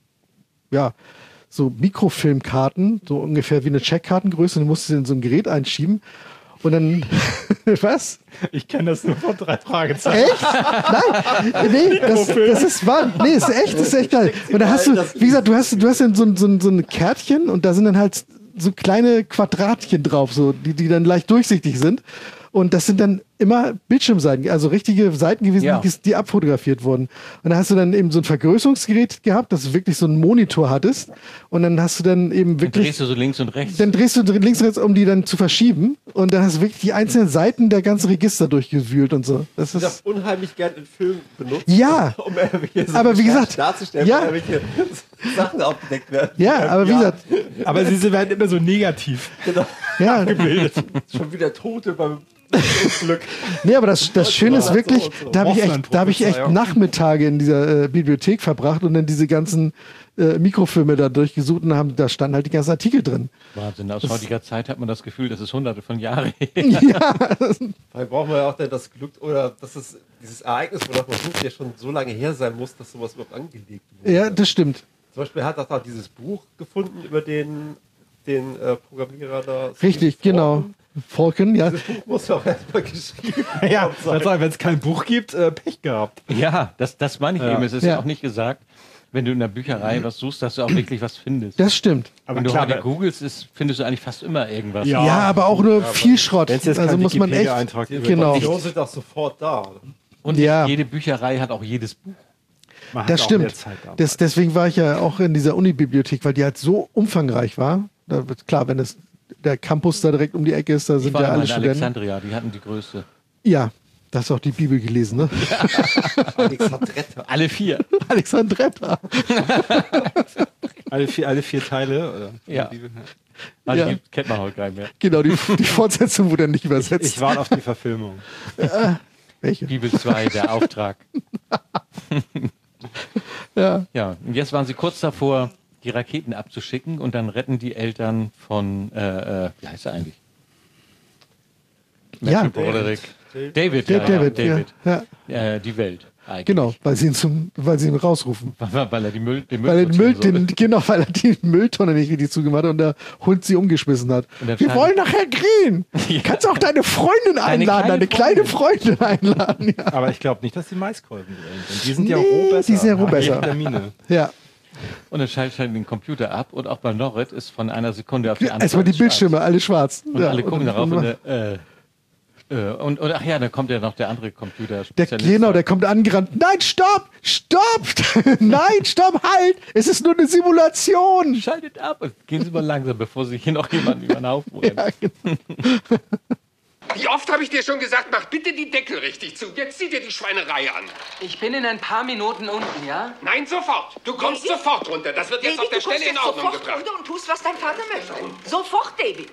so Mikrofilmkarten, so ungefähr wie eine Checkkartengröße, und du musst sie in so ein Gerät einschieben. Und dann, was? Ich kenne das nur von 3 Fragezeichen. Echt? Nein, nee, das ist wahr. Nee, ist echt geil. Und da hast du, wie gesagt, du hast dann so ein Kärtchen und da sind dann halt so kleine Quadratchen drauf, so, die dann leicht durchsichtig sind. Und das sind dann immer Bildschirmseiten, also richtige Seiten gewesen, die abfotografiert wurden. Und da hast du dann eben so ein Vergrößerungsgerät gehabt, dass du wirklich so einen Monitor hattest. Und dann hast du dann eben wirklich... Dann drehst du so links und rechts. Dann drehst du links und rechts, um die dann zu verschieben. Und dann hast du wirklich die einzelnen Seiten der ganzen Register durchgewühlt und so. Das ist unheimlich gern in Filmen benutzt. Ja, um so aber wie gesagt, darzustellen, welche Sachen aufgedeckt werden. Ja, aber wie gesagt... Aber sie werden immer so negativ abgebildet. Schon wieder Tote beim Glück. Nee, aber das Schöne ist wirklich, da habe ich echt Nachmittage in dieser Bibliothek verbracht und dann diese ganzen Mikrofilme da durchgesucht und da standen halt die ganzen Artikel drin. Wahnsinn, aus heutiger Zeit hat man das Gefühl, das ist hunderte von Jahren her. Ja. Weil brauchen wir ja auch dann das Glück, oder dass es dieses Ereignis, wonach man sucht, ja schon so lange her sein muss, dass sowas überhaupt angelegt wurde. Ja, das stimmt. Zum Beispiel hat er auch dieses Buch gefunden über den Programmierer da. Richtig, genau. Falcon, ja. Das Buch muss ja auch erstmal geschrieben ja, wenn es kein Buch gibt, Pech gehabt. Ja, das meine ich eben. Es ist ja auch nicht gesagt, wenn du in der Bücherei was suchst, dass du auch wirklich was findest. Das stimmt. Aber wenn du heute googelst, findest du eigentlich fast immer irgendwas. Ja, aber auch nur viel Schrott. Also muss man echt... Genau. Die sind auch sofort da. Und jede Bücherei hat auch jedes Buch. Das stimmt. Deswegen war ich ja auch in dieser Unibibliothek, weil die halt so umfangreich war. Klar, wenn der Campus da direkt um die Ecke ist, da sind ja alle Studenten. Alexandria, die hatten die größte. Ja, da hast du auch die Bibel gelesen, ne? Alexandretta. Alle 4. Alexandretta. alle 4 Teile, oder? Ja. Die kennt man heute gar nicht mehr. Genau, die Fortsetzung wurde nicht übersetzt. Ich warte auf die Verfilmung. Welche? Bibel 2, der Auftrag. Ja, und jetzt waren sie kurz davor, die Raketen abzuschicken, und dann retten die Eltern von, wie heißt er eigentlich? Ja, David. Ja. Die Welt. Eigentlich. Genau, weil sie ihn rausrufen. Weil er den Müll weil er die Mülltonne nicht richtig zugemacht hat und der Hund sie umgeschmissen hat. Wir wollen nachher grillen. Ja. Kannst auch deine Freundin einladen, deine kleine Freundin einladen. Ja. Aber ich glaube nicht, dass die Maiskolben sind. Die sind ja roh besser. Die sind ja roh besser. Ja. Und dann schaltet er den Computer ab, und auch bei Norrit ist von einer Sekunde auf die andere. Erstmal die Bildschirme, alle schwarz. Und alle gucken darauf. Und ach ja, dann kommt ja noch der andere Computerspezialist. Der kommt angerannt. Nein, stopp! Nein, stopp, halt! Es ist nur eine Simulation! Schaltet ab und gehen Sie mal langsam, bevor sich hier noch jemand über den Haufen rennt. Ja, genau. Wie oft habe ich dir schon gesagt, mach bitte die Deckel richtig zu. Jetzt zieh dir die Schweinerei an. Ich bin in ein paar Minuten unten, ja? Nein, sofort. Du kommst sofort runter. Das wird jetzt auf der Stelle in Ordnung gebracht. Runter und tust, was dein Vater möchte. Sofort, David.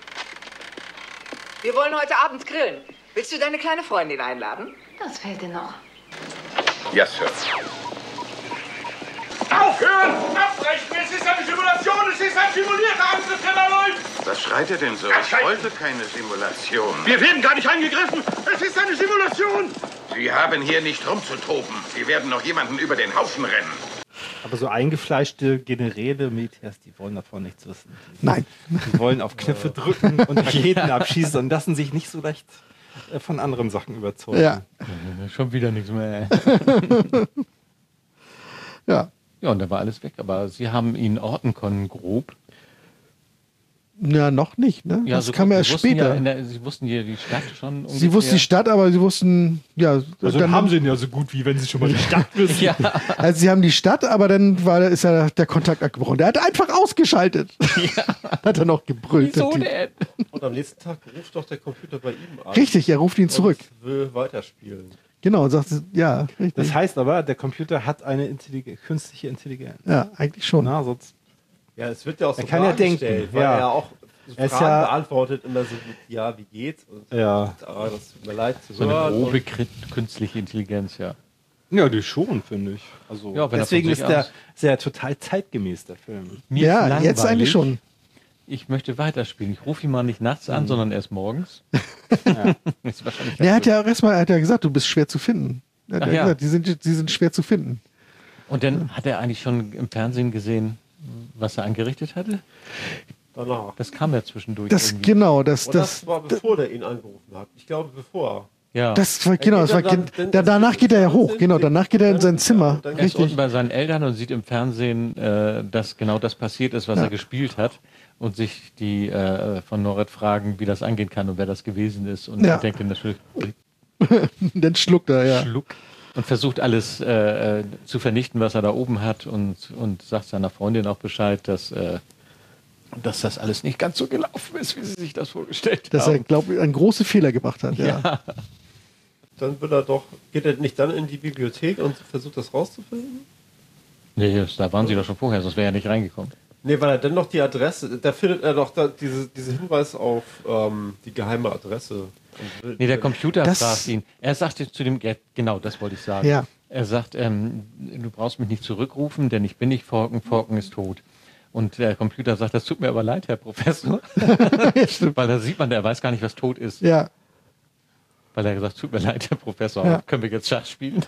Wir wollen heute Abend grillen. Willst du deine kleine Freundin einladen? Das fehlt dir noch. Ja, Sir. Aufhören! Abbrechen! Es ist eine Simulation! Es ist ein simulierter Angriff der Marine! Was schreit er denn so? Ich wollte keine Simulation. Wir werden gar nicht angegriffen! Es ist eine Simulation! Sie haben hier nicht rumzutoben. Sie werden noch jemanden über den Haufen rennen. Aber so eingefleischte Generäle, Militärs, die wollen davon nichts wissen. Nein. Die wollen auf Knöpfe drücken und jeden abschießen und lassen sich nicht so leicht von anderen Sachen überzeugen. Ja. Schon wieder nichts mehr. Ja. Ja, und da war alles weg. Aber sie haben ihn orten können, grob. Ja, noch nicht, ne? Ja, das so kam grob. erst später. Sie wussten ja die Stadt schon ungefähr. Sie wussten die Stadt, aber sie wussten, ja. Also dann haben sie ihn ja so gut, wie wenn sie schon mal die Stadt wissen. Ja. Also sie haben die Stadt, aber dann ist ja der Kontakt abgebrochen. Der hat einfach ausgeschaltet. Ja. Hat er noch gebrüllt. Wieso der Typ. denn? Und am nächsten Tag ruft doch der Computer bei ihm an. Richtig, er ruft ihn zurück. Und will weiterspielen. Genau, und sagt, ja, richtig. Das heißt aber, der Computer hat eine künstliche Intelligenz. Ja, eigentlich schon. Na, sonst Ja, es wird ja auch so Er kann ja denken, gestellt, weil ja. er auch so Er ist Fragen ja- beantwortet, immer so mit, ja, wie geht's? Und Ja. das tut mir leid zu So eine hören. grobe künstliche Intelligenz, ja. Ja, die schon, finde ich. Also Ja, wenn er deswegen von ist sich der aus- sehr total zeitgemäß, der Film. Mir Ja, ist jetzt langweilig. eigentlich schon. Ich möchte weiterspielen. Ich rufe ihn mal nicht nachts an, sondern erst morgens. Ist wahrscheinlich Er hat ja auch erstmal gesagt, du bist schwer zu finden. Er hat Ach ja ja. gesagt, die sind schwer zu finden. Und dann hat er eigentlich schon im Fernsehen gesehen, was er angerichtet hatte? Danach. Das kam ja zwischendurch Das, irgendwie. genau, Und das war bevor der ihn angerufen hat. Ich glaube, bevor. Ja. Das war, genau, das war, dann- danach geht er ja hoch, genau, danach geht er in sein Zimmer. dann- Er ist unten Richtig. bei seinen Eltern und sieht im Fernsehen, dass genau das passiert ist, was Ja. er gespielt hat. Und sich die von Norit fragen, wie das angehen kann und wer das gewesen ist. Und Ja. er denkt dann natürlich, Dann schluckt er, ja. Schluck. Und versucht alles zu vernichten, was er da oben hat. Und sagt seiner Freundin auch Bescheid, dass das alles nicht ganz so gelaufen ist, wie sie sich das vorgestellt Dass er, haben. glaube ich, einen großen Fehler gemacht hat, ja. Ja. Dann geht er nicht dann in die Bibliothek und versucht das rauszufinden? Nee, da waren sie doch schon vorher, sonst wäre er nicht reingekommen. Nee, weil er dann noch die Adresse, da findet er doch diese Hinweis auf die geheime Adresse. Nee, der Computer Das- fragt ihn. Er sagte zu dem, ja, genau, das wollte ich sagen. Ja. Er sagt, du brauchst mich nicht zurückrufen, denn ich bin nicht Falken, Falken ist tot. Und der Computer sagt, das tut mir aber leid, Herr Professor. Weil da sieht man, der weiß gar nicht, was tot ist. Ja, Weil er gesagt, tut mir leid, Herr Professor, Ja. können wir jetzt Schach spielen?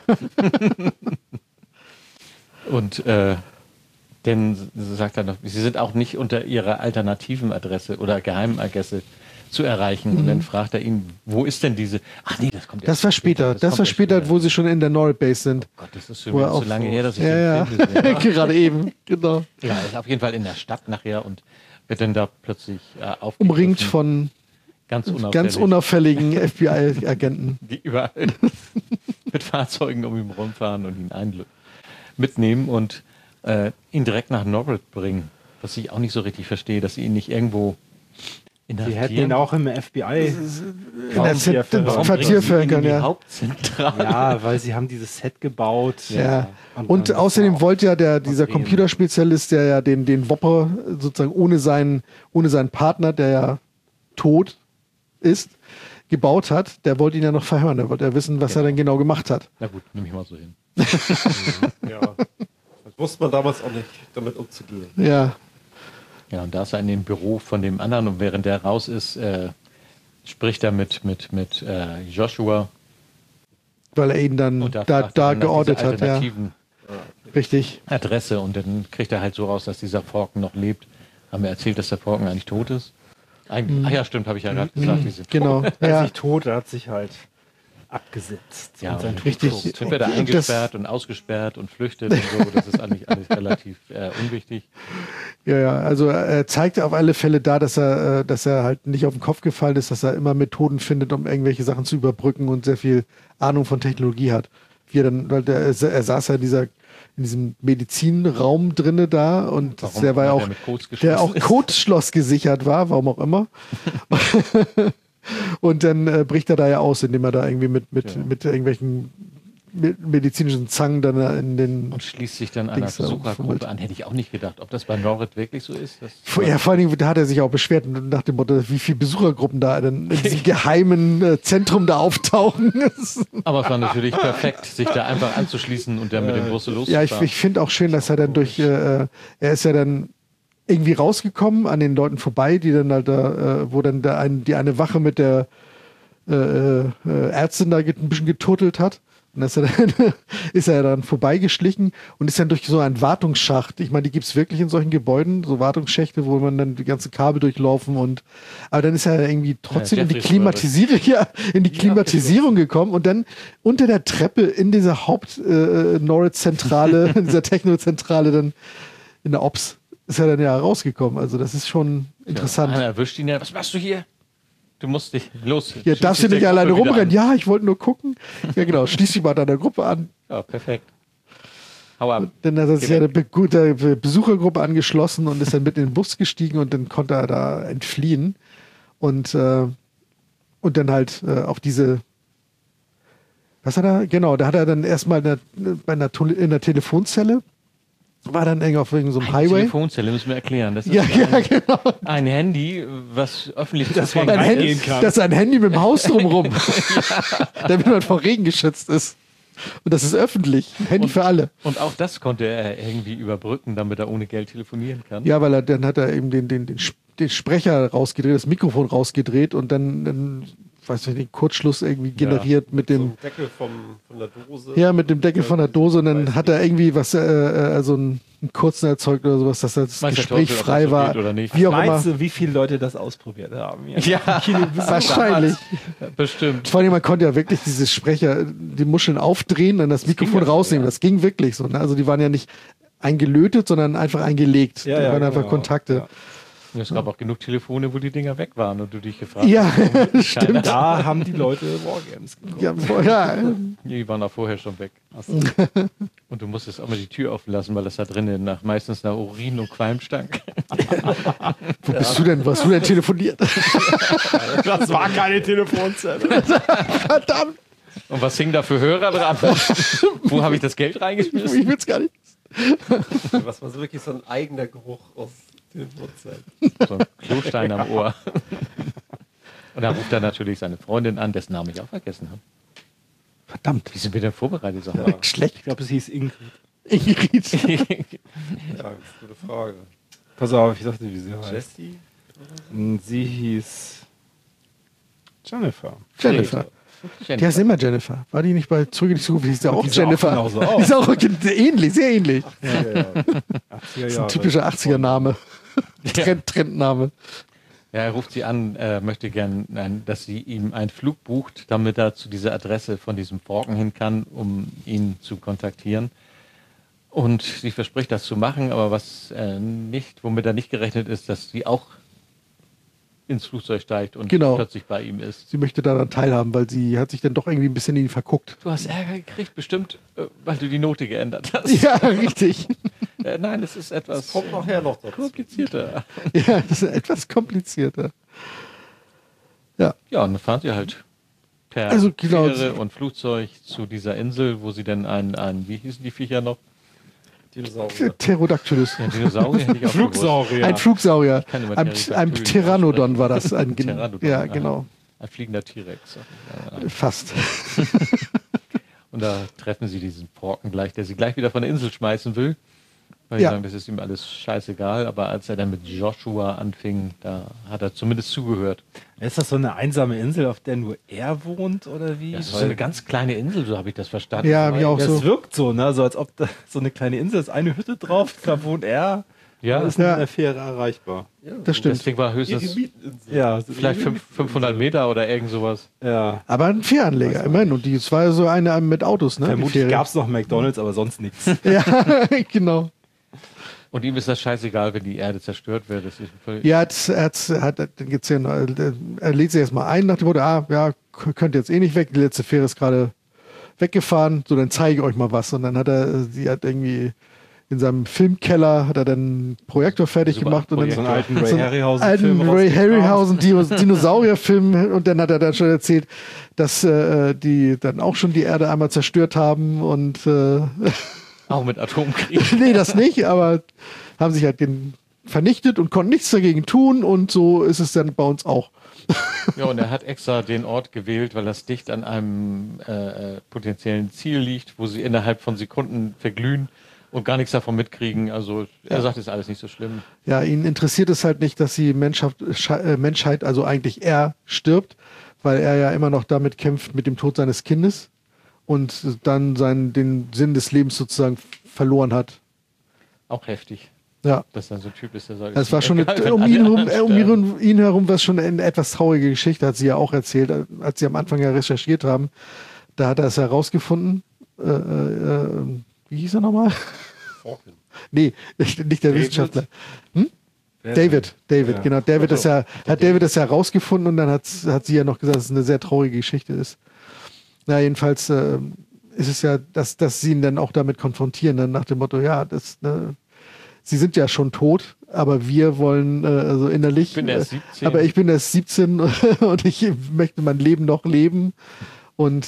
Und dann sagt er noch, sie sind auch nicht unter ihrer alternativen Adresse oder geheimen Adresse zu erreichen. Und dann fragt er ihn, wo ist denn diese... Ach nee, das kommt das war später. Das war später, wo sie schon in der Norit Base sind. Gott, das ist schon Wo er wieder so auch- lange her, dass ich Ja, den ja. Film gesehen habe. Gerade eben, genau. Ja, ist auf jeden Fall in der Stadt nachher und wird dann da plötzlich aufgegriffen. Umringt von ganz ganz unauffällig, unauffälligen FBI-Agenten. die überall mit Fahrzeugen um ihn rumfahren und ihn mitnehmen und ihn direkt nach Norit bringen. Was ich auch nicht so richtig verstehe, dass sie ihn nicht irgendwo Die hätten ihn auch im FBI In der Quartier führen können, ja. Hauptzentrale. Ja, weil sie haben dieses Set gebaut. Ja. Und dann außerdem auch wollte ja dieser sehen. Computerspezialist, der ja den Whopper sozusagen ohne seinen Partner, der ja tot ist, gebaut hat, der wollte ihn ja noch verhören. Der wollte ja wissen, was er denn genau gemacht hat. Na gut, nehme ich mal so hin. Ja. Das wusste man damals auch nicht, damit umzugehen. Ja. Ja, und da ist er in dem Büro von dem anderen und während der raus ist, spricht er mit Joshua. Weil er ihn dann Und da fragt er nach geortet dieser hat, ja. alternativen Richtig. Adresse und dann kriegt er halt so raus, dass dieser Falken noch lebt. Haben wir erzählt, dass der Falken eigentlich tot ist? Ach ja, stimmt, habe ich ja gerade gesagt. Die sind Genau. Er Ja. ist nicht tot, er hat sich halt abgesetzt. Ja, und sein und richtig. Tod Sind wir da Und eingesperrt und ausgesperrt und flüchtet und so. Das ist eigentlich alles relativ unwichtig. Ja, also er zeigt auf alle Fälle da, dass er halt nicht auf den Kopf gefallen ist, dass er immer Methoden findet, um irgendwelche Sachen zu überbrücken und sehr viel Ahnung von Technologie hat. Wie er dann, weil er saß ja in diesem Medizinraum drinne da und Warum der war ja immer auch, der mit Codes der geschlossen auch ist. Codeschloss gesichert war, warum auch immer. Und dann bricht er da ja aus, indem er da irgendwie mit irgendwelchen medizinischen Zangen dann in den... Und schließt sich dann einer Dings da Besuchergruppe vermutlich. an. Hätte ich auch nicht gedacht. Ob das bei Norit wirklich so ist? Ja, vor allen Dingen, da hat er sich auch beschwert nach dem Motto, wie viele Besuchergruppen da in diesem geheimen Zentrum da auftauchen. Aber es war natürlich perfekt, sich da einfach anzuschließen und dann mit dem Bus Ja, loszufahren. ich finde auch schön, dass er dann er ist ja dann irgendwie rausgekommen, an den Leuten vorbei, die dann halt da, wo dann die eine Wache mit der Ärztin da ein bisschen geturtelt hat. Und ist er dann vorbeigeschlichen und ist dann durch so einen Wartungsschacht. Ich meine, die gibt es wirklich in solchen Gebäuden, so Wartungsschächte, wo man dann die ganzen Kabel durchlaufen aber dann ist er irgendwie trotzdem in die Klimatisierung gekommen und dann unter der Treppe in dieser Haupt-Norwich-Zentrale, in dieser Techno-Zentrale dann in der Ops ist er dann ja rausgekommen. Also das ist schon interessant. Einer erwischt ihn ja. Was machst du hier? Du musst dich los. Ja, darfst du nicht alleine rumrennen? Ja, ich wollte nur gucken. Ja, genau. Schließ dich mal deiner Gruppe an. Ja, perfekt. Hau ab. Dann hat er sich ja der Besuchergruppe angeschlossen und ist dann mit in den Bus gestiegen und dann konnte er da entfliehen. Und dann halt auf diese. Was hat er? Genau, da hat er dann erstmal in der Telefonzelle. War dann irgendwie auf irgendeinem Highway. Telefonzelle müssen wir erklären. Das ist genau. Ein Handy, was öffentlich das ein Handy mit dem Haus drumherum, damit man vor Regen geschützt ist. Und das ist öffentlich. Ein Handy für alle. Und auch das konnte er irgendwie überbrücken, damit er ohne Geld telefonieren kann. Ja, weil dann hat er eben den Sprecher rausgedreht, das Mikrofon rausgedreht und dann weiß nicht, den Kurzschluss irgendwie generiert mit dem Deckel von der Dose. Ja, mit dem Deckel von der Dose und dann hat er irgendwie was, also einen kurzen erzeugt oder sowas, dass das Gespräch frei war. Wie auch meinst du, wie viele Leute das ausprobiert haben? Ja, wahrscheinlich. Bestimmt. Vor allem, man konnte ja wirklich diese Sprecher, die Muscheln aufdrehen, dann das Mikrofon rausnehmen. Das ging wirklich so. Ne? Also die waren ja nicht eingelötet, sondern einfach eingelegt. Die waren einfach Kontakte. Ja. Es gab auch genug Telefone, wo die Dinger weg waren und du dich gefragt hast. Stimmt. Da haben die Leute Wargames geguckt. Die waren auch vorher schon weg. Und du musstest auch mal die Tür offen lassen, weil das da drinnen meistens nach Urin und Qualm stank. Wo bist du denn? Was du denn telefoniert? Das war keine Telefonzelle. Verdammt. Und was hing da für Hörer dran? Wo habe ich das Geld reingeschmissen? Ich will es gar nicht. Was war so wirklich so ein eigener Geruch aus Telefonzellen? So ein Klostein am Ohr. Und da ruft er natürlich seine Freundin an, dessen Namen ich auch vergessen habe. Verdammt. Wie sind wir denn vorbereitet? Schlecht. Ich glaube, es hieß Ingrid. Ja, das ist eine gute Frage. Pass auf, ich dachte, wie sie heißt. Jessie? Sie hieß Jennifer. Die heißt immer Jennifer. War die nicht bei Zurück in die Zukunft? Die hieß ja auch Jennifer. Auch die ist auch ähnlich, sehr ähnlich. 80er Jahre. Das ist ein typischer 80er-Name. Trendname. Ja, er ruft sie an, möchte gern, dass sie ihm einen Flug bucht, damit er zu dieser Adresse von diesem Falcon hin kann, um ihn zu kontaktieren. Und sie verspricht, das zu machen, aber womit er nicht gerechnet ist, dass sie auch ins Flugzeug steigt und plötzlich bei ihm ist. Sie möchte daran teilhaben, weil sie hat sich dann doch irgendwie ein bisschen in ihn verguckt. Du hast Ärger gekriegt, bestimmt, weil du die Note geändert hast. Ja, richtig. Nein, es ist etwas das kommt nachher noch dazu. Komplizierter. Ja, das ist etwas komplizierter. Ja. Ja, und dann fahren sie halt per Fähre und Flugzeug zu dieser Insel, wo sie dann wie hießen die Viecher noch? Dinosaurier. Pterodactylus. Ja, Dinosaurier hätte ich auch Flugsaurier. Ein Flugsaurier. Ein Pteranodon war das. Pteranodon, ja, genau. Ein fliegender T-Rex. Fast. Und da treffen sie diesen Porken gleich, der sie gleich wieder von der Insel schmeißen will. Weil sie sagen, das ist ihm alles scheißegal. Aber als er dann mit Joshua anfing, da hat er zumindest zugehört. Ist das so eine einsame Insel, auf der nur er wohnt, oder wie? Das ist so eine ganz kleine Insel, so habe ich das verstanden. Ja, wie auch so. Es wirkt so, ne? So als ob da so eine kleine Insel ist, eine Hütte drauf, da wohnt er. Ja, ist mit einer Fähre erreichbar. Ja, das stimmt. Das Ding war höchstens vielleicht 500 Meter Meter oder irgend sowas. Ja. Aber ein Fähranleger, immerhin. Und das war so eine mit Autos, ne? Vermutlich gab es noch McDonalds, aber sonst nichts. Ja, genau. Und ihm ist das scheißegal, wenn die Erde zerstört wird. Das ist ja, er lädt sich erstmal ein nach dem Motto, könnt jetzt eh nicht weg, die letzte Fähre ist gerade weggefahren, so dann zeige ich euch mal was. Und dann sie hat irgendwie in seinem Filmkeller hat er dann einen Projektor fertig gemacht und dann so einen alten Ray Harryhausen Dinosaurierfilm und dann hat er dann schon erzählt, dass die dann auch schon die Erde einmal zerstört haben und auch mit Atomkrieg. Nee, das nicht, aber haben sich halt vernichtet und konnten nichts dagegen tun und so ist es dann bei uns auch. Ja, und er hat extra den Ort gewählt, weil das dicht an einem potenziellen Ziel liegt, wo sie innerhalb von Sekunden verglühen und gar nichts davon mitkriegen. Also er sagt, es ist alles nicht so schlimm. Ja, ihn interessiert es halt nicht, dass die Menschheit, also eigentlich er, stirbt, weil er ja immer noch damit kämpft mit dem Tod seines Kindes. und dann den Sinn des Lebens sozusagen verloren hat. Auch heftig. Ja. Dass dann so ein Typ ist, der soll. Das war schon um ihn herum war es schon eine etwas traurige Geschichte, hat sie ja auch erzählt, als sie am Anfang ja recherchiert haben. Da hat er es herausgefunden. Wie hieß er nochmal? Falken. Nee, nicht der Wissenschaftler. David, ja. Genau. David das ja herausgefunden und dann hat sie ja noch gesagt, dass es eine sehr traurige Geschichte ist. Na, jedenfalls ist es ja, dass sie ihn dann auch damit konfrontieren, dann nach dem Motto, ja, sie sind ja schon tot, aber wir wollen also innerlich. Ich bin erst 17. Aber ich bin erst 17 und ich möchte mein Leben noch leben. Und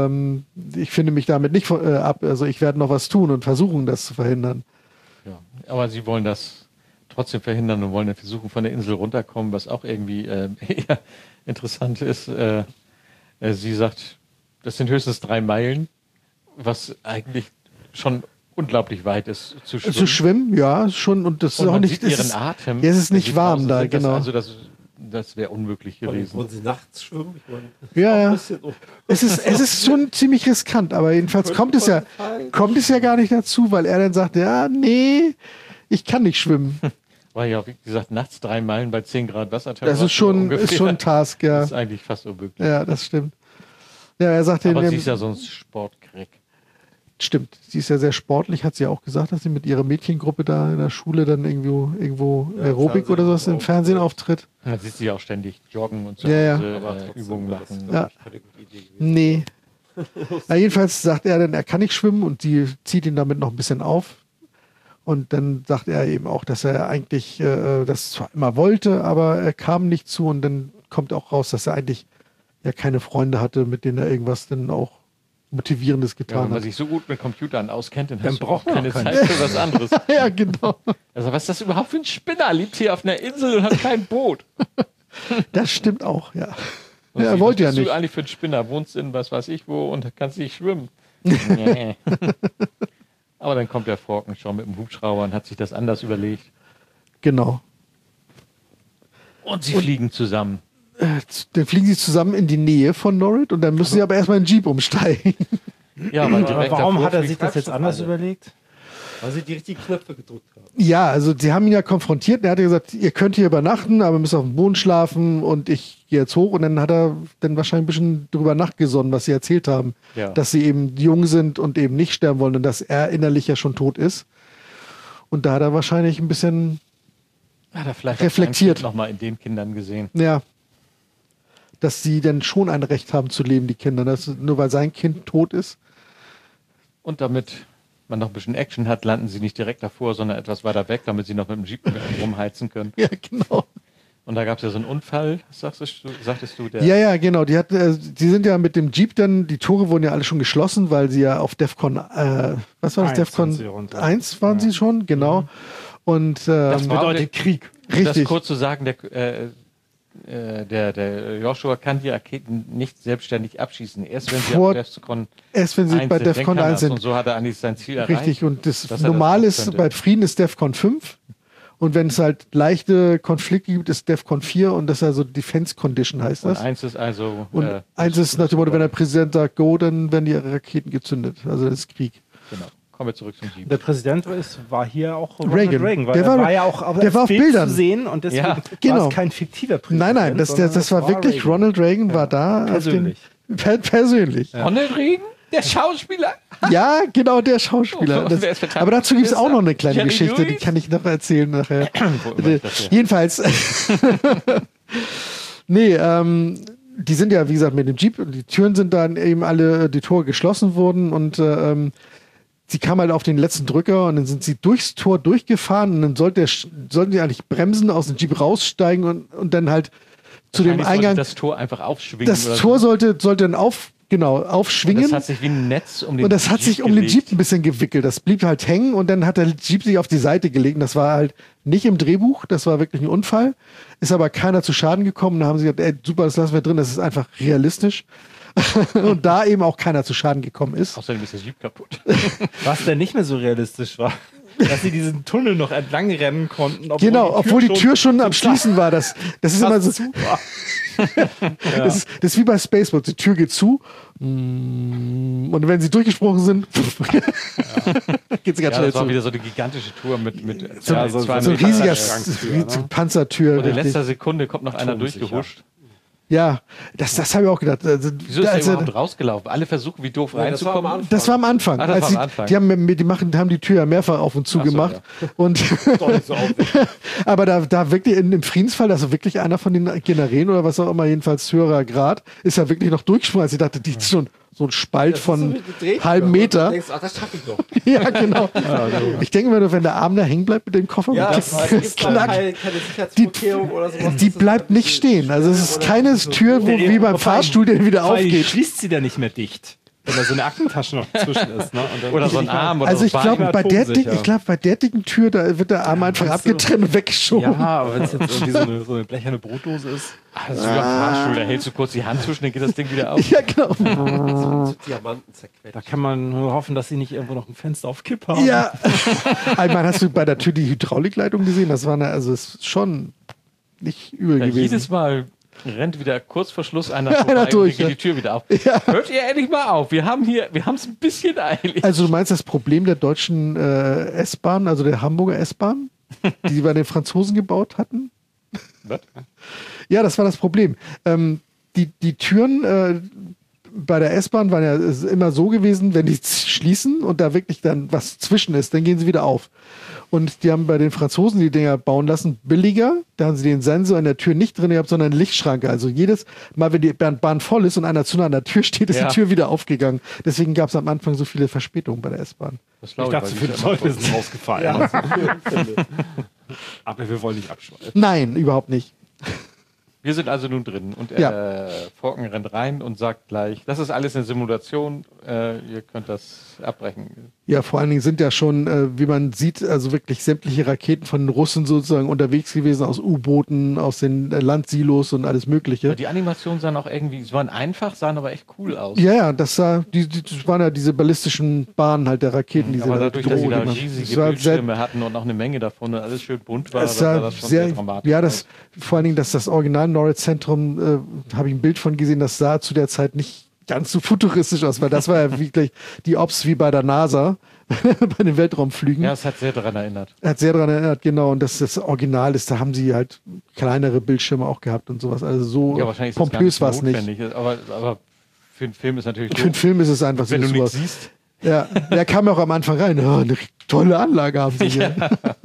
ich finde mich damit nicht ab. Also ich werde noch was tun und versuchen, das zu verhindern. Ja, aber sie wollen das trotzdem verhindern und wollen dann versuchen, von der Insel runterkommen, was auch irgendwie eher interessant ist. Sie sagt, das sind höchstens 3 Meilen, was eigentlich schon unglaublich weit ist zu schwimmen. Zu schwimmen, ja, schon. Und das ist auch nicht. Ihren Atem. Ja, es ist nicht warm da, genau. Das wäre unmöglich gewesen. Wollen Sie nachts schwimmen? Ich meine, ja. Es ist schon ziemlich riskant, aber jedenfalls kommt es ja gar nicht dazu, weil er dann sagt, ja, nee, ich kann nicht schwimmen. Weil ja, wie gesagt, nachts 3 Meilen bei 10 Grad Wassertemperatur. Das ist schon ein Task, ja. Das ist eigentlich fast unmöglich. Ja, das stimmt. Ja, er sagt aber sie ist ja so ein Sportkrieg. Stimmt, sie ist ja sehr sportlich, hat sie auch gesagt, dass sie mit ihrer Mädchengruppe da in der Schule dann irgendwo Aerobik oder sowas im Fernsehen auftritt. Da sieht sie ja auch ständig joggen und so Übungen machen. Ja. Nee. Na, jedenfalls sagt er dann, er kann nicht schwimmen und sie zieht ihn damit noch ein bisschen auf. Und dann sagt er eben auch, dass er eigentlich das zwar immer wollte, aber er kam nicht zu und dann kommt auch raus, dass er eigentlich ja keine Freunde hatte, mit denen er irgendwas dann auch Motivierendes getan hat. Wenn man sich so gut mit Computern auskennt, dann braucht man keine Zeit für was anderes. Ja, genau. Also was ist das überhaupt für ein Spinner? Lebt hier auf einer Insel und hat kein Boot. Das stimmt auch, ja. Ja, er wollte ja nicht. Was bist du eigentlich für ein Spinner? Wohnst in was weiß ich wo und kannst nicht schwimmen. Nee. Aber dann kommt der Falken schon mit dem Hubschrauber und hat sich das anders überlegt. Genau. Und sie fliegen zusammen. Dann fliegen sie zusammen in die Nähe von Norrit und dann müssen sie aber erstmal in den Jeep umsteigen. Ja, aber warum hat er sich das jetzt anders überlegt? Weil sie die richtigen Knöpfe gedrückt haben. Ja, also sie haben ihn ja konfrontiert und er hat gesagt, ihr könnt hier übernachten, aber müsst auf dem Boden schlafen und ich gehe jetzt hoch und dann hat er dann wahrscheinlich ein bisschen drüber nachgesonnen, was sie erzählt haben. Ja. Dass sie eben jung sind und eben nicht sterben wollen und dass er innerlich ja schon tot ist. Und da hat er wahrscheinlich ein bisschen reflektiert. Nochmal in den Kindern gesehen. Ja. Dass sie dann schon ein Recht haben zu leben, die Kinder. Nur weil sein Kind tot ist. Und damit man noch ein bisschen Action hat, landen sie nicht direkt davor, sondern etwas weiter weg, damit sie noch mit dem Jeep rumheizen können. Ja, genau. Und da gab es ja so einen Unfall, sagtest du? Ja, genau. Die sind ja mit dem Jeep dann, die Tore wurden ja alle schon geschlossen, weil sie ja auf DEFCON, was war das? DEFCON 1 waren sie schon, genau. Und das bedeutet Krieg. Richtig. Das kurz zu sagen, der Joshua kann die Raketen nicht selbstständig abschießen. Erst wenn sie bei DEFCON 1 sind. Und so hat er eigentlich sein Ziel erreicht. Richtig, und das Normal ist, bei Frieden ist DEFCON 5. Und wenn es halt leichte Konflikte gibt, ist DEFCON 4 und das ist also Defense Condition heißt das. Und 1 ist also... Und 1 ist nach dem Motto, wenn der Präsident sagt Go, dann werden die Raketen gezündet. Also das ist Krieg. Genau. Kommen wir zurück zum Jeep. Der Präsident war hier auch Reagan. Weil der war ja auch auf Bildern zu sehen und deswegen war es kein fiktiver Präsident. Nein, das war wirklich, Reagan. Ronald Reagan war da. Persönlich. Persönlich. Ja. Ronald Reagan? Der Schauspieler? Ja, genau, der Schauspieler. Aber dazu gibt es auch noch eine kleine Geschichte, die kann ich noch erzählen nachher. Jedenfalls. Nee, die sind ja, wie gesagt, mit dem Jeep und die Türen sind dann eben alle, die Tore geschlossen wurden und sie kam halt auf den letzten Drücker und dann sind sie durchs Tor durchgefahren und dann sollten die eigentlich bremsen, aus dem Jeep raussteigen und dann halt zu dem Eingang. Das Tor einfach aufschwingen. Das Tor sollte dann aufschwingen. Und das hat sich wie ein Netz um den Jeep Und das hat sich um den Jeep ein bisschen gewickelt. Das blieb halt hängen und dann hat der Jeep sich auf die Seite gelegt. Das war halt nicht im Drehbuch, das war wirklich ein Unfall. Ist aber keiner zu Schaden gekommen. Da haben sie gesagt, ey, super, das lassen wir drin, das ist einfach realistisch. Und da eben auch keiner zu Schaden gekommen ist. Außerdem ist der Jeep kaputt. Was denn nicht mehr so realistisch war. dass sie diesen Tunnel noch entlang rennen konnten. Obwohl die Tür schon am Schließen war. Das ist immer so. Super. Das ist wie bei Spaceball. Die Tür geht zu und wenn sie durchgesprungen sind, geht sie ganz schnell das war zu. wieder so eine gigantische Tour mit So ein riesiger Panzertür. Und in letzter Sekunde kommt noch einer durchgehuscht. Ja, das habe ich auch gedacht. Also, wieso ist der überhaupt rausgelaufen? Alle versuchen, wie doof reinzukommen. Das war am Anfang. Das war am Anfang. Die haben die Tür ja mehrfach auf und zu gemacht. Ja. Und aber da wirklich im Friedensfall, also wirklich einer von den Generälen oder was auch immer, jedenfalls höherer Grad, ist ja wirklich noch durchgesprungen, als ich dachte, die ist schon so ein Spalt von halben Meter. Du denkst, ach, das schaffe ich doch. Ja, genau. Ich denke mir, wenn der Arm da hängen bleibt mit dem Koffer, keine Sicherheitsvorkehrung oder sowas. Die bleibt nicht stehen. Also es ist keine Tür, wo wie beim Fahrstuhl, der wieder aufgeht. Schließt sie dann nicht mehr dicht. Wenn da so eine Aktentasche noch dazwischen ist. Ne? Oder so ein Arm. Oder also ich glaube, bei der dicken Tür, da wird der Arm einfach abgetrennt und weggeschoben. Ja, aber wenn es jetzt irgendwie so eine blecherne Brotdose ist. Das ist wie am Fahrstuhl, da hältst du kurz die Hand zwischen, dann geht das Ding wieder auf. Ja, genau. Diamanten zerquetscht. Da kann man nur hoffen, dass sie nicht irgendwo noch ein Fenster auf Kipp haben. Ja. Einmal hast du bei der Tür die Hydraulikleitung gesehen? Das war ist schon nicht übel gewesen. Jedes Mal rennt wieder kurz vor Schluss einer vorbei durch, und geht die Tür wieder auf. Ja. Hört ihr endlich mal auf? Wir haben es ein bisschen eilig. Also du meinst das Problem der deutschen S-Bahn, also der Hamburger S-Bahn, die sie bei den Franzosen gebaut hatten? Was? Ja, das war das Problem. Die Türen bei der S-Bahn waren ja immer so gewesen, wenn die schließen und da wirklich dann was zwischen ist, dann gehen sie wieder auf. Und die haben bei den Franzosen die Dinger bauen lassen, billiger. Da haben sie den Sensor in der Tür nicht drin gehabt, sondern eine Lichtschranke. Also jedes Mal, wenn die Bahn voll ist und einer zu nah an der Tür steht, ist die Tür wieder aufgegangen. Deswegen gab es am Anfang so viele Verspätungen bei der S-Bahn. Ich dachte, für die Teufel ist rausgefallen. Ja. Aber wir wollen nicht abschweifen. Nein, überhaupt nicht. Wir sind also nun drin und Forken rennt rein und sagt gleich, das ist alles eine Simulation, ihr könnt das abbrechen. Ja, vor allen Dingen sind ja schon, wie man sieht, also wirklich sämtliche Raketen von den Russen sozusagen unterwegs gewesen, aus U-Booten, aus den Landsilos und alles Mögliche. Aber die Animationen sahen auch irgendwie, sie waren einfach, sahen aber echt cool aus. Ja, das waren ja diese ballistischen Bahnen halt der Raketen, die aber dadurch, dass sie da riesige Bildschirme hatten und noch eine Menge davon und alles schön bunt war, sah das schon sehr dramatisch aus. Vor allen Dingen, dass das Original Norwich Zentrum, habe ich ein Bild von gesehen, das sah zu der Zeit nicht ganz so futuristisch aus, weil das war ja wirklich die Ops wie bei der NASA, bei den Weltraumflügen. Ja, es hat sehr daran erinnert. Genau. Und das Original ist, da haben sie halt kleinere Bildschirme auch gehabt und sowas. Also so pompös war es nicht. Aber für einen Film ist natürlich Für einen Film ist es einfach so. Wenn du nichts siehst. Ja, der kam auch am Anfang rein. Oh, eine tolle Anlage haben sie hier.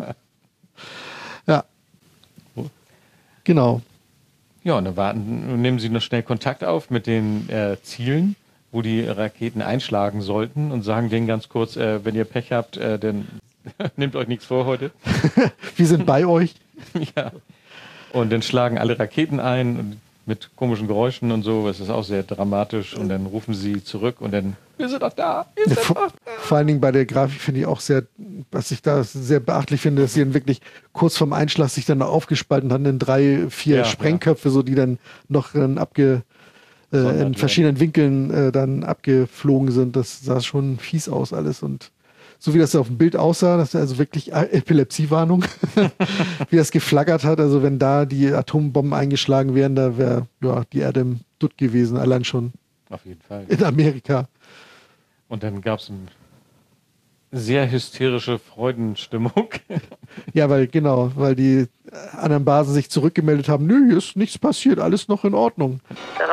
Ja. Genau. Ja, und dann nehmen sie noch schnell Kontakt auf mit den Zielen, wo die Raketen einschlagen sollten und sagen denen ganz kurz, wenn ihr Pech habt, dann nehmt euch nichts vor heute. Wir sind bei euch. Ja. Und dann schlagen alle Raketen ein und mit komischen Geräuschen und so. Es ist auch sehr dramatisch. Und dann rufen sie zurück und dann, wir sind doch da. Vor allen Dingen bei der Grafik finde ich auch sehr, was ich da sehr beachtlich finde, dass sie dann wirklich kurz vorm Einschlag sich dann noch aufgespalten haben in 3, 4 Sprengköpfe, so die dann noch in verschiedenen Winkeln dann abgeflogen sind. Das sah schon fies aus alles und so wie das auf dem Bild aussah, das ist also wirklich Epilepsiewarnung, wie das geflackert hat. Also wenn da die Atombomben eingeschlagen wären, da wäre die Erde im Dutt gewesen, allein schon. Auf jeden Fall. In Amerika. Und dann gab es eine sehr hysterische Freudenstimmung. Ja, weil die anderen Basen sich zurückgemeldet haben, nö, hier ist nichts passiert, alles noch in Ordnung. 3,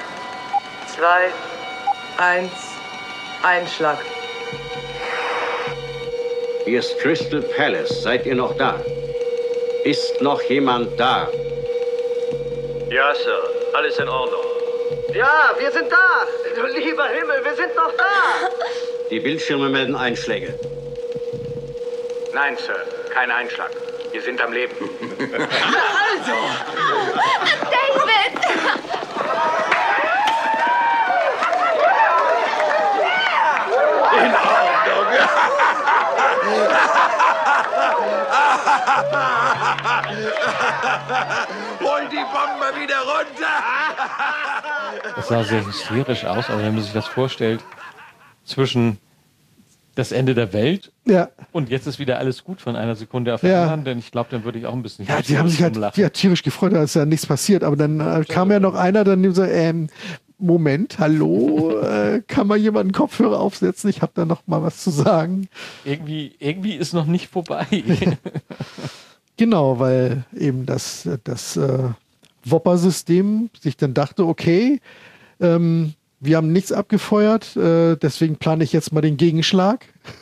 2, 1, Einschlag. Hier ist Crystal Palace. Seid ihr noch da? Ist noch jemand da? Ja, Sir. Alles in Ordnung. Ja, wir sind da. Du lieber Himmel, wir sind noch da. Die Bildschirme melden Einschläge. Nein, Sir. Kein Einschlag. Wir sind am Leben. Also! David! In Ordnung. Hol die Bombe wieder runter. Das sah sehr hysterisch aus, aber wenn man sich das vorstellt, zwischen das Ende der Welt. Ja. Und jetzt ist wieder alles gut von einer Sekunde auf die Ja. anderen, denn ich glaube, dann würde ich auch ein bisschen Ja, die haben sich halt tierisch gefreut, dass ja nichts passiert. Aber dann kam ja noch einer, dann so, Moment, hallo, kann mal jemand einen Kopfhörer aufsetzen? Ich habe da noch mal was zu sagen. Irgendwie ist noch nicht vorbei. Genau, weil eben das Whopper-System sich dann dachte, okay, wir haben nichts abgefeuert, deswegen plane ich jetzt mal den Gegenschlag.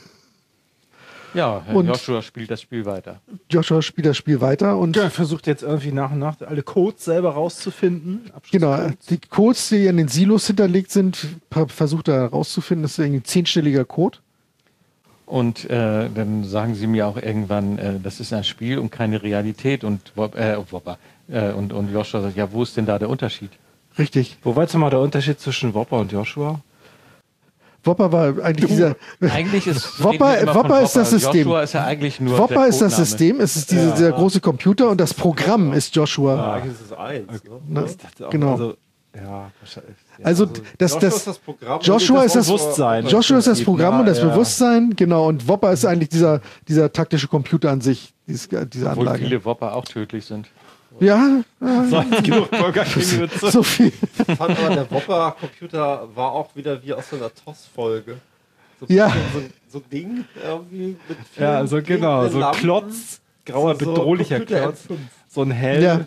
Ja, Und Joshua spielt das Spiel weiter. Joshua spielt das Spiel weiter und versucht jetzt irgendwie nach und nach alle Codes selber rauszufinden. genau, die Codes, die in den Silos hinterlegt sind, versucht er rauszufinden. Das ist irgendwie ein 10-stelliger Code. Und dann sagen sie mir auch irgendwann, das ist ein Spiel und keine Realität. Und Whopper. Und Joshua sagt, ja, wo ist denn da der Unterschied? Richtig. Wo war jetzt mal der Unterschied zwischen Whopper und Joshua? Whopper war eigentlich dieser. Eigentlich ist Whopper ist das System. Joshua ist ja eigentlich nur Whopper der ist das Codename. System, es ist dieser große Computer und das Programm ist Joshua. Ja, eigentlich ist es eins. Ne? Ich dachte auch, Genau. Also, ja, wahrscheinlich. Ja, Also Joshua ist das Programm. Joshua ist das Bewusstsein. Joshua ist das Programm und das Ja. Bewusstsein, genau. Und Whopper ist eigentlich dieser taktische Computer an sich, diese Obwohl Anlage. viele Whopper auch tödlich sind. Ja, genug Burger King so viel. Ich fand aber, der Whopper-Computer war auch wieder wie aus so einer TOS-Folge. So, Ja. so ein Ding irgendwie mit vielen Ja, so genau, so blinkenden Lampen. Klotz, grauer, So bedrohlicher Computer Klotz. M5. So ein Hell. Ja.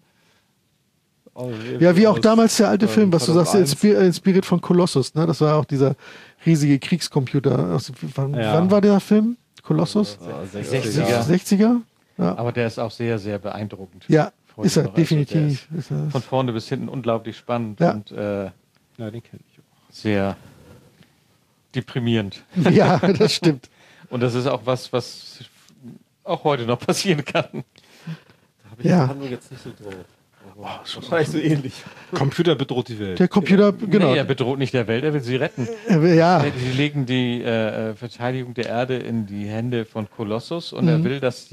Oh, Ja, wie auch damals der alte Film, was du sagst, 2001. inspiriert von Colossus, ne? Das war auch dieser riesige Kriegscomputer. Wann Ja. war der Film? Colossus? 60er. 60er? Ja, Aber der ist auch sehr, sehr beeindruckend. ja Heute ist er, noch. Also der definitiv. ist Ist er. von vorne bis hinten unglaublich spannend Ja. und Ja, den kenne ich auch. sehr deprimierend. Ja, das stimmt. Und das ist auch was auch heute noch passieren kann. Da habe ich Ja. die Handlung jetzt nicht so drauf. Wahrscheinlich so ähnlich. Computer bedroht die Welt. Der Computer, genau. Nee, er bedroht nicht der Welt, er will sie retten. Ja, Sie legen die Verteidigung der Erde in die Hände von Kolossus und er will, dass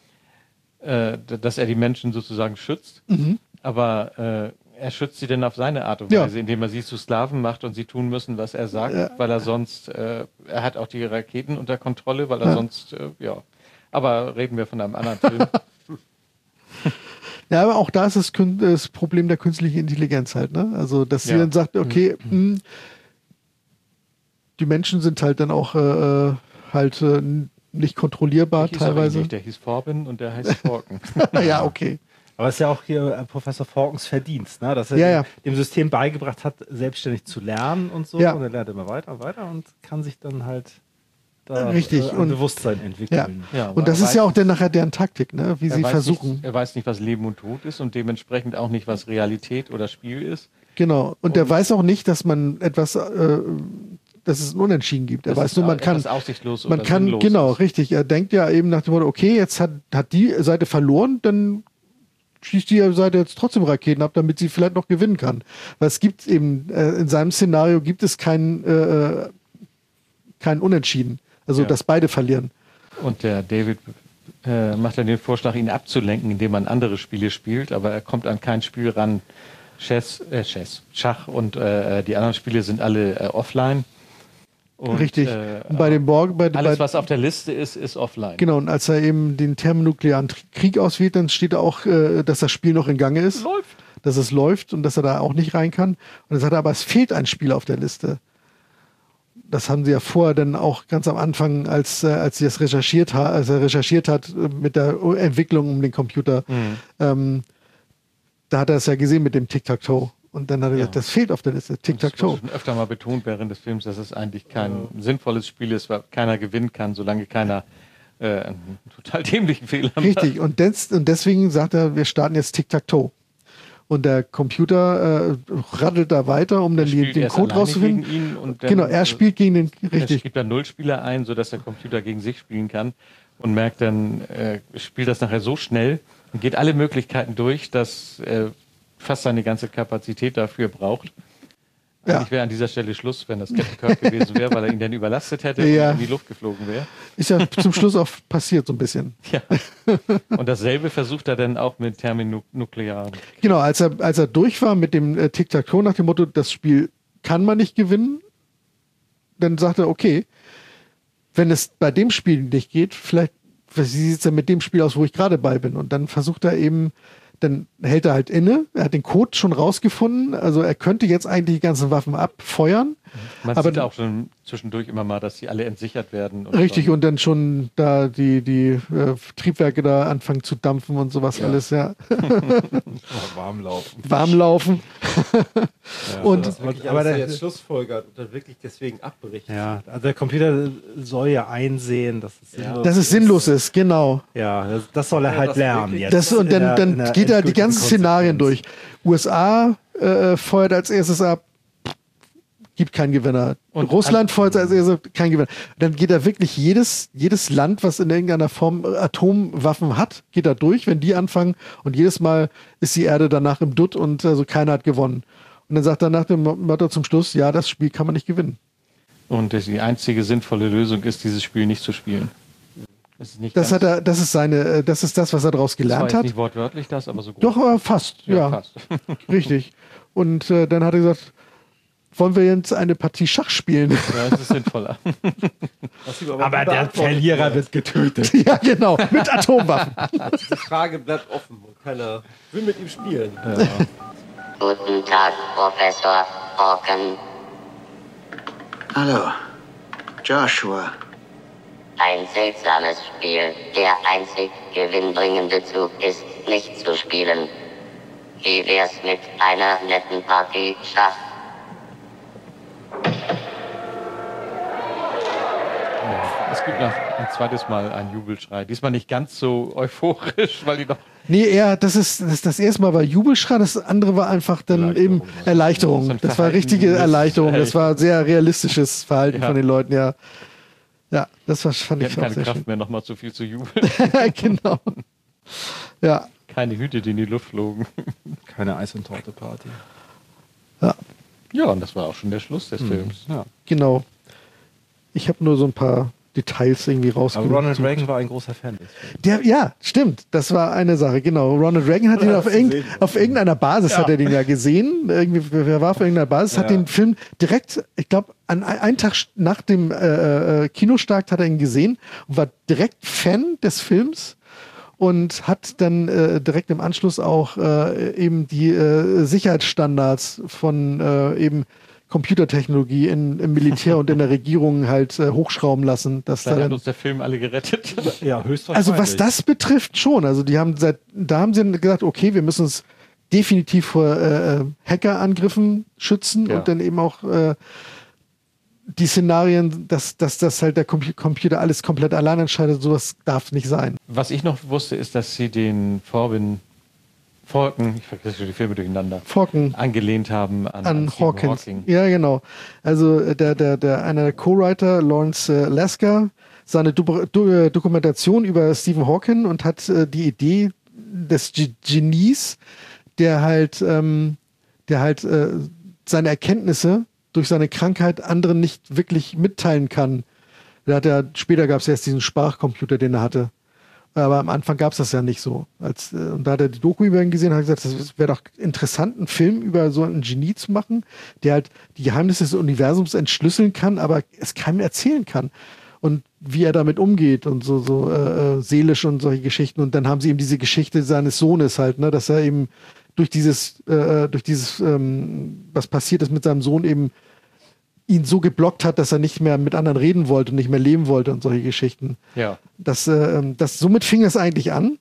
er die Menschen sozusagen schützt. Aber er schützt sie denn auf seine Art und Ja. Weise, indem er sie zu Sklaven macht und sie tun müssen, was er sagt, weil er sonst, er hat auch die Raketen unter Kontrolle, weil er sonst, Aber reden wir von einem anderen Film. ja, aber auch da ist das Problem der künstlichen Intelligenz halt, ne? Also, dass sie Ja. dann sagt, okay, die Menschen sind halt dann auch nicht kontrollierbar Der hieß auch teilweise. ähnlich, der hieß Forbin und der heißt Forken. Ja, okay. Aber es ist ja auch hier Professor Falkens Verdienst, ne? Dass er Ja. dem System beigebracht hat, selbstständig zu lernen und so. Ja. Und er lernt immer weiter und kann sich dann halt da Richtig. ein Und- Bewusstsein Ja. entwickeln. Ja, Und das er ist ja weiß- auch dann nachher deren Taktik, ne? Wie sie versuchen. Er weiß nicht, was Leben und Tod ist und dementsprechend auch nicht, was Realität oder Spiel ist. Genau. Und der weiß auch nicht, dass man etwas, dass es ein Unentschieden gibt. Er Das weiß ist nur, man kann, etwas aussichtslos man oder kann, sinnlos genau, ist. richtig. Er denkt ja eben nach dem Motto, okay, jetzt hat die Seite verloren, dann schießt die Seite jetzt trotzdem Raketen ab, damit sie vielleicht noch gewinnen kann. Weil es gibt eben, in seinem Szenario gibt es kein Unentschieden. Also, Ja. dass beide verlieren. Und der David macht dann den Vorschlag, ihn abzulenken, indem man andere Spiele spielt, aber er kommt an kein Spiel ran. Schach und die anderen Spiele sind alle offline. Und, Richtig. Und bei dem Borg, alles, was auf der Liste ist, ist offline. genau, und als er eben den thermonuklearen Krieg auswählt, dann steht da auch, dass das Spiel noch in Gange ist. Läuft. Dass es läuft und dass er da auch nicht rein kann. Und dann sagt er, aber es fehlt ein Spiel auf der Liste. Das haben sie ja vorher dann auch ganz am Anfang, als er recherchiert hat mit der Entwicklung um den Computer, da hat er es ja gesehen mit dem Tic-Tac-Toe. Und dann hat er gesagt, das fehlt auf der Liste, Das Tic-Tac-Toe. wurde schon öfter mal betont während des Films, dass es eigentlich kein sinnvolles Spiel ist, weil keiner gewinnen kann, solange keiner einen total dämlichen Fehler macht. Richtig, und deswegen sagt er, wir starten jetzt Tic-Tac-Toe. Und der Computer raddelt da weiter, um dann spielt den erst Code alleine rauszufinden. gegen ihn und dann, Genau, er spielt gegen den, Er richtig. gibt dann 0 Spieler ein, sodass der Computer gegen sich spielen kann und merkt dann, spielt das nachher so schnell und geht alle Möglichkeiten durch, dass fast seine ganze Kapazität dafür braucht. Ja. Eigentlich wäre an dieser Stelle Schluss, wenn das Captain Kirk gewesen wäre, weil er ihn dann überlastet hätte Ja. und in die Luft geflogen wäre. Ist ja zum Schluss auch passiert so ein bisschen. Ja. Und dasselbe versucht er dann auch mit thermonuklearen. Genau, als er durch war mit dem Tic-Tac-Toe nach dem Motto, das Spiel kann man nicht gewinnen, dann sagt er, okay, wenn es bei dem Spiel nicht geht, vielleicht, wie sieht es denn mit dem Spiel aus, wo ich gerade bei bin? Und dann versucht er eben, dann hält er halt inne, er hat den Code schon rausgefunden, also er könnte jetzt eigentlich die ganzen Waffen abfeuern. Man sieht auch schon zwischendurch immer mal, dass sie alle entsichert werden. Richtig, und dann schon da die Triebwerke da anfangen zu dampfen und sowas alles, ja. Warmlaufen. Ja, und das wirklich aber der jetzt schlussfolgert und dann wirklich deswegen abbricht. Ja, also der Computer soll ja einsehen, dass es sinnlos ist, genau. Ja, das soll er halt lernen jetzt. Und dann geht er die ganzen Szenarien durch. USA feuert als erstes ab, gibt keinen Gewinner. Und Russland feuert als erstes, kein Gewinner. Dann geht er wirklich jedes Land, was in irgendeiner Form Atomwaffen hat, geht er durch, wenn die anfangen. Und jedes Mal ist die Erde danach im Dutt und also keiner hat gewonnen. Und dann sagt er nach dem Motto zum Schluss, ja, das Spiel kann man nicht gewinnen. Und die einzige sinnvolle Lösung ist, dieses Spiel nicht zu spielen. Das ist das, was er daraus gelernt das war hat. Nicht wortwörtlich das, aber so gut. Doch, aber fast, ja. Fast. Richtig. Und dann hat er gesagt, wollen wir jetzt eine Partie Schach spielen? Ja, das ist sinnvoller. Aber der Verlierer wird getötet. Ja, genau, mit Atomwaffen. Die Frage bleibt offen und keiner will mit ihm spielen. Ja. Guten Tag, Professor Hawken. Hallo, Joshua. Ein seltsames Spiel. Der einzig gewinnbringende Zug ist, nicht zu spielen. Wie wär's mit einer netten Partie Schach? Es gibt noch ein zweites Mal einen Jubelschrei. Diesmal nicht ganz so euphorisch, weil die noch... Nee, das erste Mal war Jubelschrei, das andere war einfach dann eben Erleichterung. Das war richtige Erleichterung. Das war sehr realistisches Verhalten von den Leuten, ja. Ja, das fand ich auch keine sehr Kraft schön. mehr, nochmal zu viel zu jubeln. Genau. Ja. Keine Hüte, die in die Luft flogen. Keine Eis- und Torte-Party. Ja. Ja, und das war auch schon der Schluss des Films. Ja. Genau. Ich habe nur so ein paar Details irgendwie rausgesucht. Aber Ronald Reagan war ein großer Fan des Films. Ja, stimmt. Das war eine Sache, genau. Ronald Reagan hat ihn auf irgendeiner Basis hat er den ja gesehen. Irgendwie, wer war auf irgendeiner Basis, hat den Film direkt, ich glaube, einen Tag nach dem Kinostart hat er ihn gesehen und war direkt Fan des Films und hat dann direkt im Anschluss auch eben die Sicherheitsstandards von eben Computertechnologie im Militär und in der Regierung halt hochschrauben lassen. Dass da hat uns der Film alle gerettet. Ja, höchstwahrscheinlich. Also was das betrifft schon. Also da haben sie gesagt, okay, wir müssen uns definitiv vor Hackerangriffen schützen und dann eben auch die Szenarien, dass das halt der Computer alles komplett allein entscheidet, sowas darf nicht sein. Was ich noch wusste, ist, dass sie den Falken, ich vergesse die Filme durcheinander, angelehnt haben an Hawkins. Hawking. Ja, genau. Also einer der Co-Writer, Lawrence Lasker, seine Dokumentation über Stephen Hawking und hat die Idee des Genies, der halt seine Erkenntnisse durch seine Krankheit anderen nicht wirklich mitteilen kann. Später gab es erst diesen Sprachcomputer, den er hatte. Aber am Anfang gab es das ja nicht so. Und da hat er die Doku über ihn gesehen und hat gesagt, das wäre doch interessant, einen Film über so einen Genie zu machen, der halt die Geheimnisse des Universums entschlüsseln kann, aber es keinem erzählen kann. Und wie er damit umgeht und so seelisch und solche Geschichten. Und dann haben sie eben diese Geschichte seines Sohnes halt, ne, dass er eben durch dieses, was passiert ist mit seinem Sohn, eben ihn so geblockt hat, dass er nicht mehr mit anderen reden wollte und nicht mehr leben wollte und solche Geschichten. Ja. Somit fing es eigentlich an.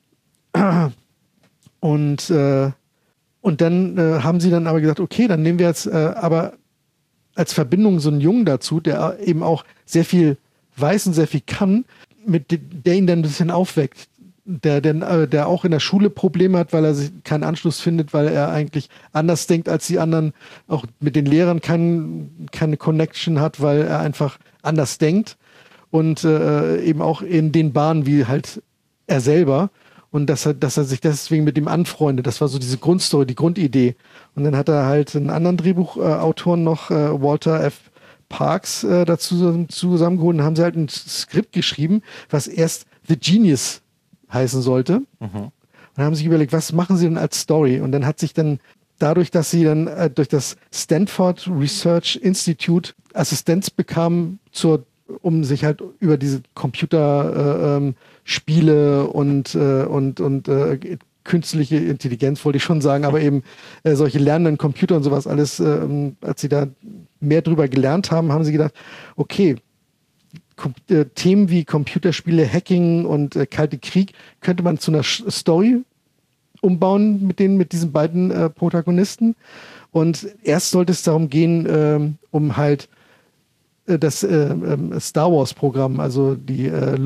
Und dann haben sie dann aber gesagt, okay, dann nehmen wir jetzt aber als Verbindung so einen Jungen dazu, der eben auch sehr viel weiß und sehr viel kann, der ihn dann ein bisschen aufweckt. Der auch in der Schule Probleme hat, weil er keinen Anschluss findet, weil er eigentlich anders denkt als die anderen, auch mit den Lehrern keine Connection hat, weil er einfach anders denkt und eben auch in den Bahnen wie halt er selber und dass er sich deswegen mit ihm anfreundet. Das war so diese Grundstory, die Grundidee. Und dann hat er halt einen anderen Drehbuchautoren noch, Walter F. Parks, dazu zusammengeholt und haben sie halt ein Skript geschrieben, was erst The Genius heißen sollte. Und haben sich überlegt, was machen sie denn als Story? Und dann hat sich dann dadurch, dass sie dann durch das Stanford Research Institute Assistenz bekamen zur um sich halt über diese Computerspiele und künstliche Intelligenz, wollte ich schon sagen, aber eben solche lernenden Computer und sowas alles, als sie da mehr drüber gelernt haben, haben sie gedacht, okay, Themen wie Computerspiele, Hacking und Kalte Krieg könnte man zu einer Story umbauen mit diesen beiden Protagonisten. Und erst sollte es darum gehen, um halt das Star Wars Programm, also die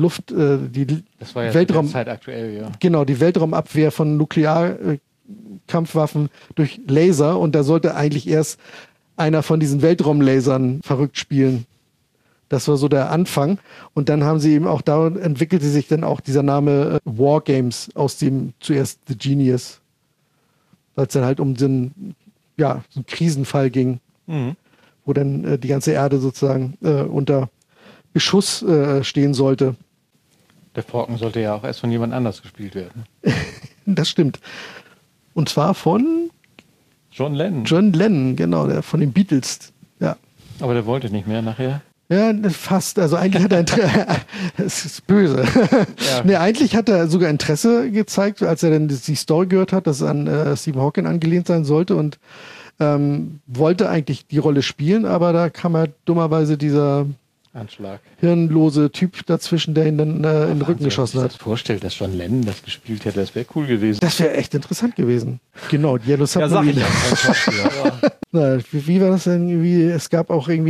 das war ja Weltraum, Zeit aktuell, ja. Genau, die Weltraumabwehr von Nuklearkampfwaffen durch Laser, und da sollte eigentlich erst einer von diesen Weltraumlasern verrückt spielen. Das war so der Anfang. Und dann haben sie eben auch, da entwickelte sich dann auch dieser Name Wargames aus dem zuerst The Genius. Weil es dann halt um so einen Krisenfall ging, wo dann die ganze Erde sozusagen unter Beschuss stehen sollte. Der Falken sollte ja auch erst von jemand anders gespielt werden. Das stimmt. Und zwar von John Lennon. John Lennon, genau, der von den Beatles. Ja. Aber der wollte nicht mehr nachher. Ja, fast. Also eigentlich hat er es ist böse. Ja. Nee, eigentlich hat er sogar Interesse gezeigt, als er dann die Story gehört hat, dass es an Stephen Hawking angelehnt sein sollte, und wollte eigentlich die Rolle spielen, aber da kam halt dummerweise dieser Anschlag. Hirnlose Typ dazwischen, der ihn dann in den Rücken geschossen hat. Ich mir das vorstelle, dass John Lennon das gespielt hätte, das wäre cool gewesen. Das wäre echt interessant gewesen. Genau, Yellow Submarine. Ja, sag ich ja. Na, wie war das denn irgendwie? Es gab auch irgendwie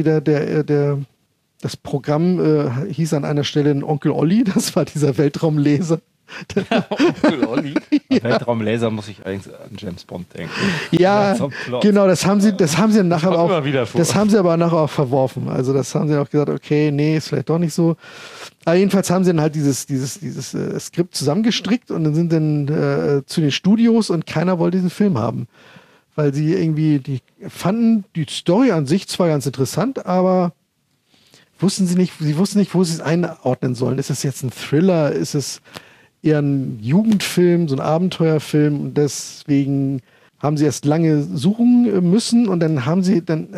das Programm hieß an einer Stelle ein Onkel Olli, das war dieser Weltraumlaser. Onkel Olli? Ja. Weltraumlaser muss ich eigentlich an James Bond denken. Ja, genau, das haben sie nachher auch, das haben sie aber nachher auch verworfen. Also das haben sie auch gesagt, okay, nee, ist vielleicht doch nicht so. Aber jedenfalls haben sie dann halt dieses Skript zusammengestrickt und dann sind dann zu den Studios, und keiner wollte diesen Film haben. Weil sie irgendwie, die fanden die Story an sich zwar ganz interessant, aber sie wussten nicht, wo sie es einordnen sollen. Ist es jetzt ein Thriller? Ist es eher ein Jugendfilm, so ein Abenteuerfilm? Und deswegen haben sie erst lange suchen müssen, und dann haben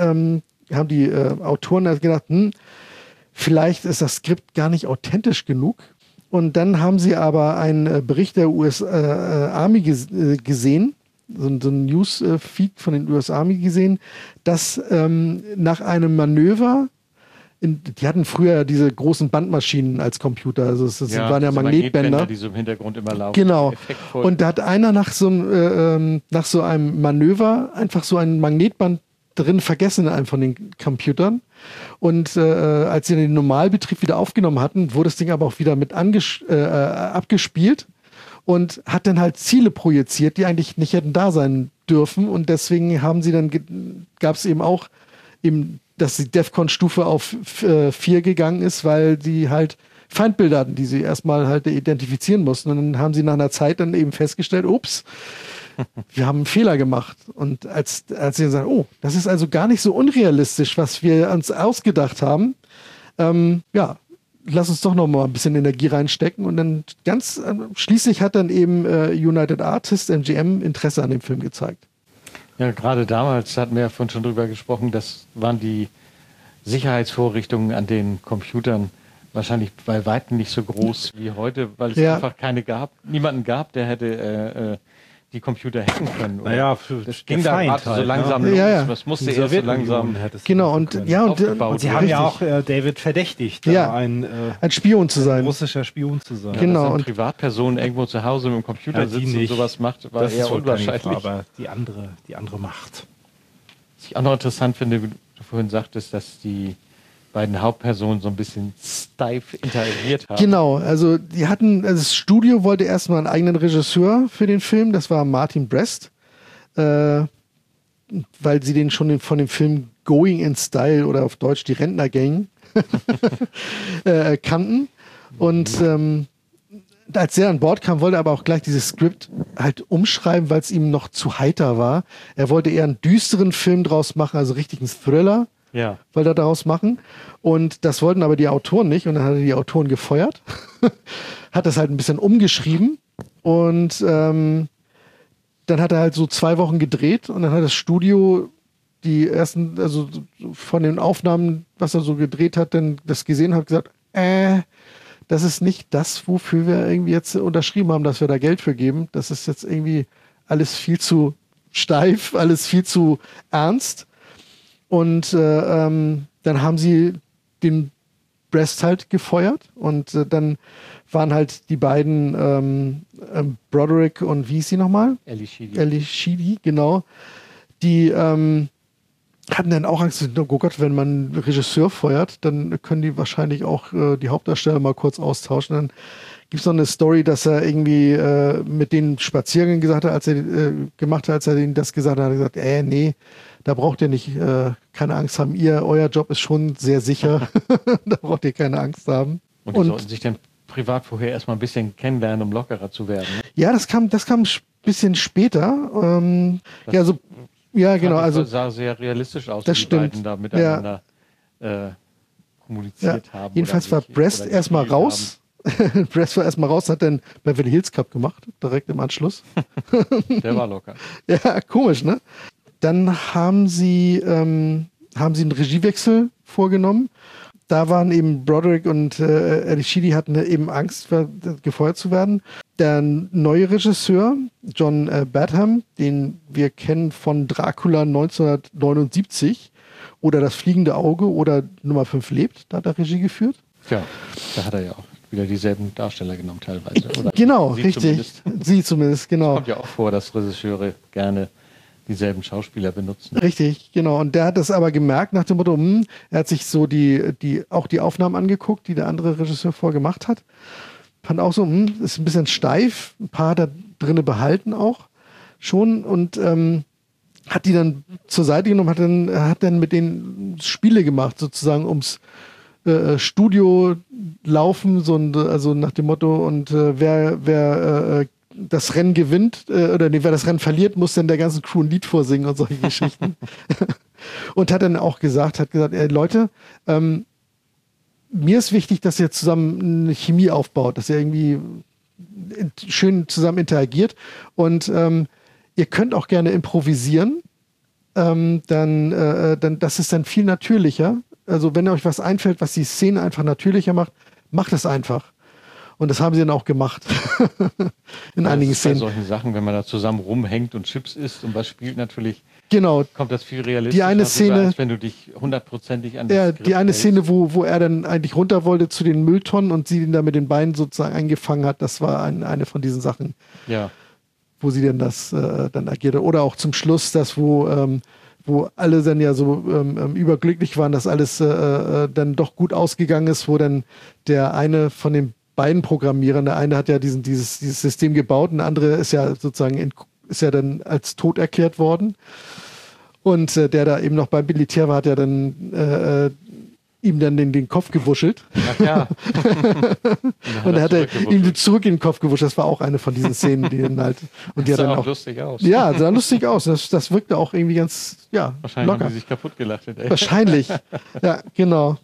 die Autoren gedacht, vielleicht ist das Skript gar nicht authentisch genug. Und dann haben sie aber einen Bericht der US Army gesehen, so ein Newsfeed von den US Army gesehen, dass nach einem Manöver, die hatten früher diese großen Bandmaschinen als Computer, also das waren ja Magnetbänder, die so im Hintergrund immer laufen. Genau. Und da hat einer nach so einem Manöver einfach so ein Magnetband drin vergessen in einem von den Computern. Und als sie den Normalbetrieb wieder aufgenommen hatten, wurde das Ding aber auch wieder mit abgespielt und hat dann halt Ziele projiziert, die eigentlich nicht hätten da sein dürfen. Und deswegen haben sie dann, gab es eben auch dass die DEFCON-Stufe auf 4 gegangen ist, weil die halt Feindbilder hatten, die sie erstmal halt identifizieren mussten. Und dann haben sie nach einer Zeit dann eben festgestellt, ups, wir haben einen Fehler gemacht. Und als sie dann sagen, oh, das ist also gar nicht so unrealistisch, was wir uns ausgedacht haben, lass uns doch noch mal ein bisschen Energie reinstecken. Und dann schließlich hat dann eben United Artists, MGM, Interesse an dem Film gezeigt. Ja, gerade damals hatten wir ja vorhin schon drüber gesprochen, das waren die Sicherheitsvorrichtungen an den Computern wahrscheinlich bei weitem nicht so groß wie heute, weil es einfach niemanden gab, der hätte die Computer hacken können. Naja, das ging da gerade so langsam los. Das musste erst so langsam. Genau, und sie haben ja auch David verdächtigt, ein Spion zu sein. Ein russischer Spion zu sein. Genau. Dass eine Privatperson irgendwo zu Hause mit dem Computer sitzt und sowas macht, war eher unwahrscheinlich. Aber die andere Macht. Was ich auch noch interessant finde, wie du vorhin sagtest, dass die beiden Hauptpersonen so ein bisschen steif interagiert haben. Genau, also das Studio wollte erstmal einen eigenen Regisseur für den Film, das war Martin Brest, weil sie den schon von dem Film Going in Style oder auf Deutsch die Rentnergang kannten. Und als er an Bord kam, wollte er aber auch gleich dieses Skript halt umschreiben, weil es ihm noch zu heiter war. Er wollte eher einen düsteren Film draus machen, also richtig einen Thriller. Ja. Wollte er daraus machen. Und das wollten aber die Autoren nicht. Und dann hat er die Autoren gefeuert. Hat das halt ein bisschen umgeschrieben. Und dann hat er halt so 2 Wochen gedreht. Und dann hat das Studio die ersten, also von den Aufnahmen, was er so gedreht hat, dann das gesehen hat, gesagt, das ist nicht das, wofür wir irgendwie jetzt unterschrieben haben, dass wir da Geld für geben. Das ist jetzt irgendwie alles viel zu steif, alles viel zu ernst. Und dann haben sie den Brest halt gefeuert und dann waren halt die beiden Broderick und wie hieß sie nochmal? Ellie Sheedy, genau. Die hatten dann auch Angst, oh Gott, wenn man einen Regisseur feuert, dann können die wahrscheinlich auch die Hauptdarsteller mal kurz austauschen. Dann gibt es noch eine Story, dass er irgendwie mit den Spaziergängen gesagt hat, als er gemacht hat, als er denen das gesagt hat, hat er gesagt, nee, da braucht ihr nicht keine Angst haben. Euer Job ist schon sehr sicher. Da braucht ihr keine Angst haben. Und die sollten sich dann privat vorher erstmal ein bisschen kennenlernen, um lockerer zu werden. Ne? Ja, das kam ein bisschen später. Genau. Also sah sehr realistisch aus, das wie die stimmt. beiden da miteinander kommuniziert haben. Jedenfalls war Brest erstmal raus. Brest war erstmal raus, hat dann Beverly Hills Cup gemacht, direkt im Anschluss. Der war locker. Ja, komisch, ne? Dann haben sie einen Regiewechsel vorgenommen. Da waren eben Broderick und Ellie Sheedy hatten eben Angst, gefeuert zu werden. Der neue Regisseur, John Badham, den wir kennen von Dracula 1979 oder Das fliegende Auge oder Nummer 5 lebt, da hat er Regie geführt. Ja, da hat er ja auch wieder dieselben Darsteller genommen teilweise. Oder genau, sie richtig. Sie zumindest, genau. Es kommt ja auch vor, dass Regisseure gerne dieselben Schauspieler benutzen. Richtig, genau. Und der hat das aber gemerkt nach dem Motto, er hat sich so auch die Aufnahmen angeguckt, die der andere Regisseur vorgemacht hat. Fand auch so, ist ein bisschen steif, ein paar da drinnen behalten auch schon und hat die dann zur Seite genommen, hat dann mit denen Spiele gemacht, sozusagen ums Studio laufen, also nach dem Motto, und wer das Rennen gewinnt, wer das Rennen verliert, muss dann der ganzen Crew ein Lied vorsingen und solche Geschichten. Und hat dann auch gesagt, Leute, mir ist wichtig, dass ihr zusammen eine Chemie aufbaut, dass ihr irgendwie schön zusammen interagiert und ihr könnt auch gerne improvisieren, dann das ist dann viel natürlicher. Also wenn euch was einfällt, was die Szene einfach natürlicher macht, macht es einfach. Und das haben sie dann auch gemacht. In einigen Szenen. Bei solchen Sachen, wenn man da zusammen rumhängt und Chips isst und was spielt, natürlich genau. Kommt das viel realistischer, die eine Szene, als wenn du dich hundertprozentig an das Skript die eine hältst. Szene, wo er dann eigentlich runter wollte zu den Mülltonnen und sie ihn da mit den Beinen sozusagen eingefangen hat, das war eine von diesen Sachen, wo sie dann das dann agierte. Oder auch zum Schluss, das, wo alle dann ja so überglücklich waren, dass alles dann doch gut ausgegangen ist, wo dann der eine von den beiden Programmierern, der eine hat ja dieses System gebaut und der andere ist ja sozusagen dann als tot erklärt worden. Und der da eben noch beim Militär war, hat ja dann ihm dann den Kopf gewuschelt. Ach ja. Und dann hat er ihm zurück in den Kopf gewuscht. Das war auch eine von diesen Szenen, die dann halt. Und die das hat sah dann auch lustig aus. Ja, sah lustig aus. Das wirkte auch irgendwie ganz, wahrscheinlich locker. haben die sich kaputt gelacht. Ey. Wahrscheinlich. Ja, genau.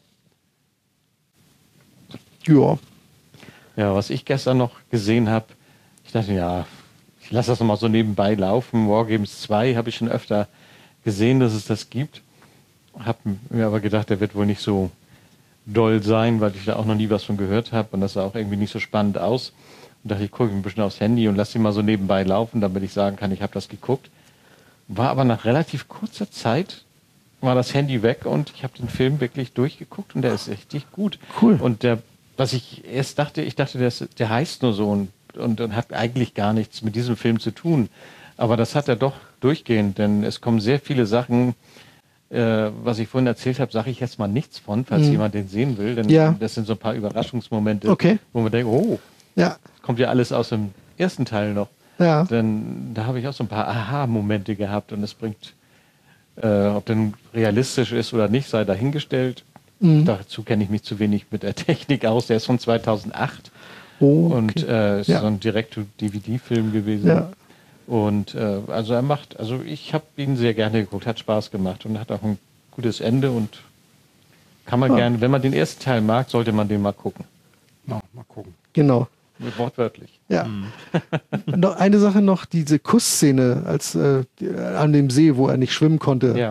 Ja. Ja, was ich gestern noch gesehen habe, ich dachte, ich lasse das nochmal so nebenbei laufen. Wargames 2 habe ich schon öfter gesehen, dass es das gibt. Habe mir aber gedacht, der wird wohl nicht so doll sein, weil ich da auch noch nie was von gehört habe und das sah auch irgendwie nicht so spannend aus. Und dachte, ich gucke ein bisschen aufs Handy und lasse ihn mal so nebenbei laufen, damit ich sagen kann, ich habe das geguckt. War aber nach relativ kurzer Zeit war das Handy weg und ich habe den Film wirklich durchgeguckt und der ist richtig gut. Cool. Und was ich erst dachte, der heißt nur so und hat eigentlich gar nichts mit diesem Film zu tun. Aber das hat er doch durchgehend, denn es kommen sehr viele Sachen, was ich vorhin erzählt habe, sage ich jetzt mal nichts von, falls jemand den sehen will. Denn das sind so ein paar Überraschungsmomente, wo man denkt, kommt ja alles aus dem ersten Teil noch. Ja. Denn da habe ich auch so ein paar Aha-Momente gehabt und es bringt, ob der realistisch ist oder nicht, sei dahingestellt. Dazu kenne ich mich zu wenig mit der Technik aus. Der ist von 2008 und ist so ein Direct-to-DVD-Film gewesen. Ja. Und ich habe ihn sehr gerne geguckt, hat Spaß gemacht und hat auch ein gutes Ende und kann man gerne, wenn man den ersten Teil mag, sollte man den mal gucken. Mal gucken. Genau. Wortwörtlich. Ja. Noch eine Sache noch, diese Kussszene an dem See, wo er nicht schwimmen konnte. Ja.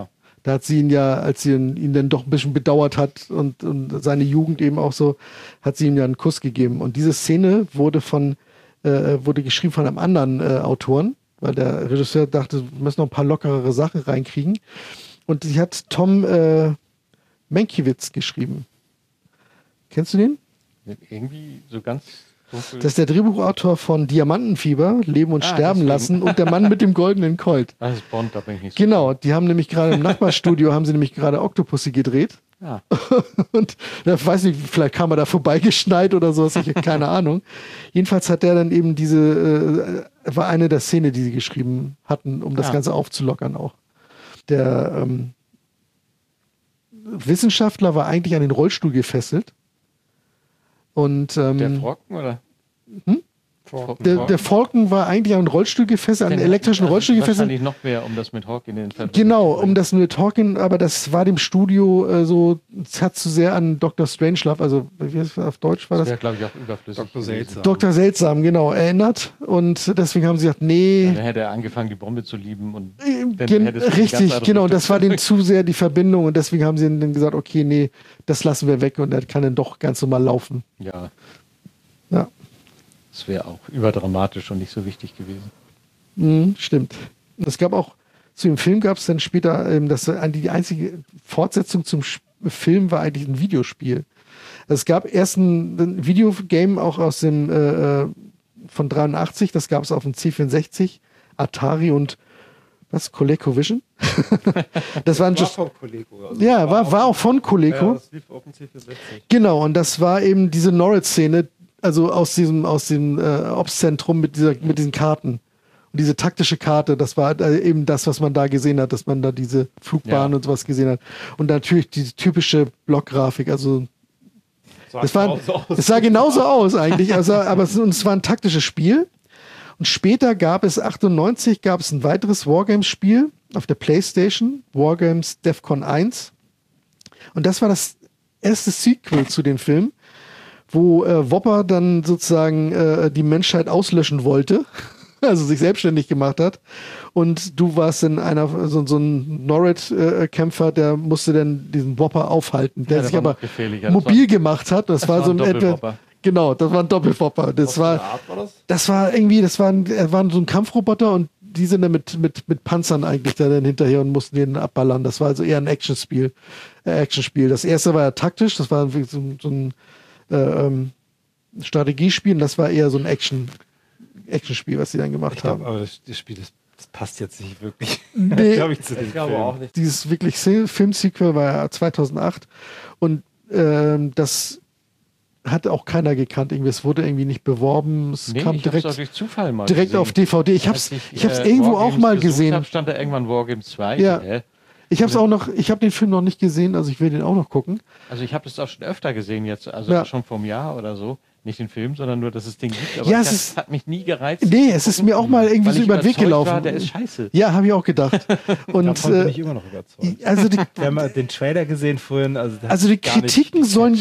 Da hat sie ihn ja, als sie ihn dann doch ein bisschen bedauert hat und seine Jugend eben auch so, hat sie ihm ja einen Kuss gegeben. Und diese Szene wurde geschrieben von einem anderen Autoren, weil der Regisseur dachte, wir müssen noch ein paar lockerere Sachen reinkriegen. Und sie hat Tom Mankiewicz geschrieben. Kennst du den? Irgendwie so ganz dunkel. Das ist der Drehbuchautor von Diamantenfieber, Leben und Sterben deswegen. lassen und der Mann mit dem goldenen Colt. Das ist Bond, da bin ich nicht so. Genau, die haben nämlich gerade im Nachbarstudio haben sie nämlich gerade Octopussy gedreht. Ja. Und da weiß nicht, vielleicht kam er da vorbeigeschneit oder sowas, ich habe keine Ahnung. Jedenfalls hat der dann eben war eine der Szenen, die sie geschrieben hatten, um das Ganze aufzulockern auch. Der Wissenschaftler war eigentlich an den Rollstuhl gefesselt. Und, der Falken, oder? Der Falken war eigentlich an den Rollstuhl gefesselt, an den elektrischen Rollstuhl gefesselt. Wahrscheinlich noch mehr, um das mit Hawking in den Fall. Genau, um das mit Hawking, aber das war dem Studio es hat zu sehr an Dr. Strangelove, also wie heißt das auf Deutsch war das? Das wäre, glaube ich, auch überflüssig. Dr. Seltsam. Dr. Seltsam, genau, erinnert. Und deswegen haben sie gesagt, nee. Dann hätte er angefangen, die Bombe zu lieben. Und dann richtig, genau. Und das war denen zu sehr die Verbindung. Und deswegen haben sie dann gesagt, okay, nee, das lassen wir weg. Und er kann dann doch ganz normal laufen. Ja. Ja. Das wäre auch überdramatisch und nicht so wichtig gewesen. Stimmt. Und es gab auch, zu dem Film gab es dann später, die einzige Fortsetzung zum Film war eigentlich ein Videospiel. Es gab erst ein Videogame auch aus dem von 83, das gab es auf dem C64, Atari und ColecoVision? Das war von Coleco. Also ja, war auch von Coleco. Ja, das lief auf dem C64. Genau, und das war eben diese Norwich-Szene, also aus dem Ops-Zentrum mit diesen Karten. Und diese taktische Karte, das war eben das, was man da gesehen hat, dass man da diese Flugbahn und sowas gesehen hat. Und natürlich diese typische Blockgrafik, also es sah genauso aus eigentlich, aber es war ein taktisches Spiel. Und später gab es 98 ein weiteres Wargames-Spiel auf der PlayStation, Wargames Defcon 1. Und das war das erste Sequel zu dem Film, wo Whopper dann sozusagen die Menschheit auslöschen wollte, also sich selbstständig gemacht hat. Und du warst dann so ein Norred-Kämpfer, der musste dann diesen Whopper aufhalten, der sich aber mobil gemacht hat. Das war so ein genau, das war ein Doppelwhopper. Er war so ein Kampfroboter und die sind dann mit Panzern eigentlich da dann hinterher und mussten den abballern. Das war also eher ein Actionspiel. Das erste war ja taktisch, das war so ein Strategiespiel und das war eher so ein Actionspiel, was sie dann gemacht haben. Aber das Spiel, das passt jetzt nicht wirklich, nee, glaube ich, zu dem Film. Auch nicht. Dieses wirklich Filmsequel war ja 2008 und das hat auch keiner gekannt. Es wurde irgendwie nicht beworben. Es kam direkt durch Zufall mal direkt gesehen. Auf DVD. Ich hab's irgendwo auch mal gesehen. Stand da irgendwann Wargames 2. Ja. Ich habe den Film noch nicht gesehen, also ich will den auch noch gucken. Also ich habe das auch schon öfter gesehen jetzt, also schon vor einem Jahr oder so. Nicht den Film, sondern nur, dass es den gibt. Aber es hat mich nie gereizt. Nee, es ist mir auch mal irgendwie so über den Weg gelaufen. Der ist scheiße. Ja, habe ich auch gedacht. Und davon bin ich immer noch überzeugt. Also wir haben mal den Trailer gesehen vorhin. Also die Kritiken sollen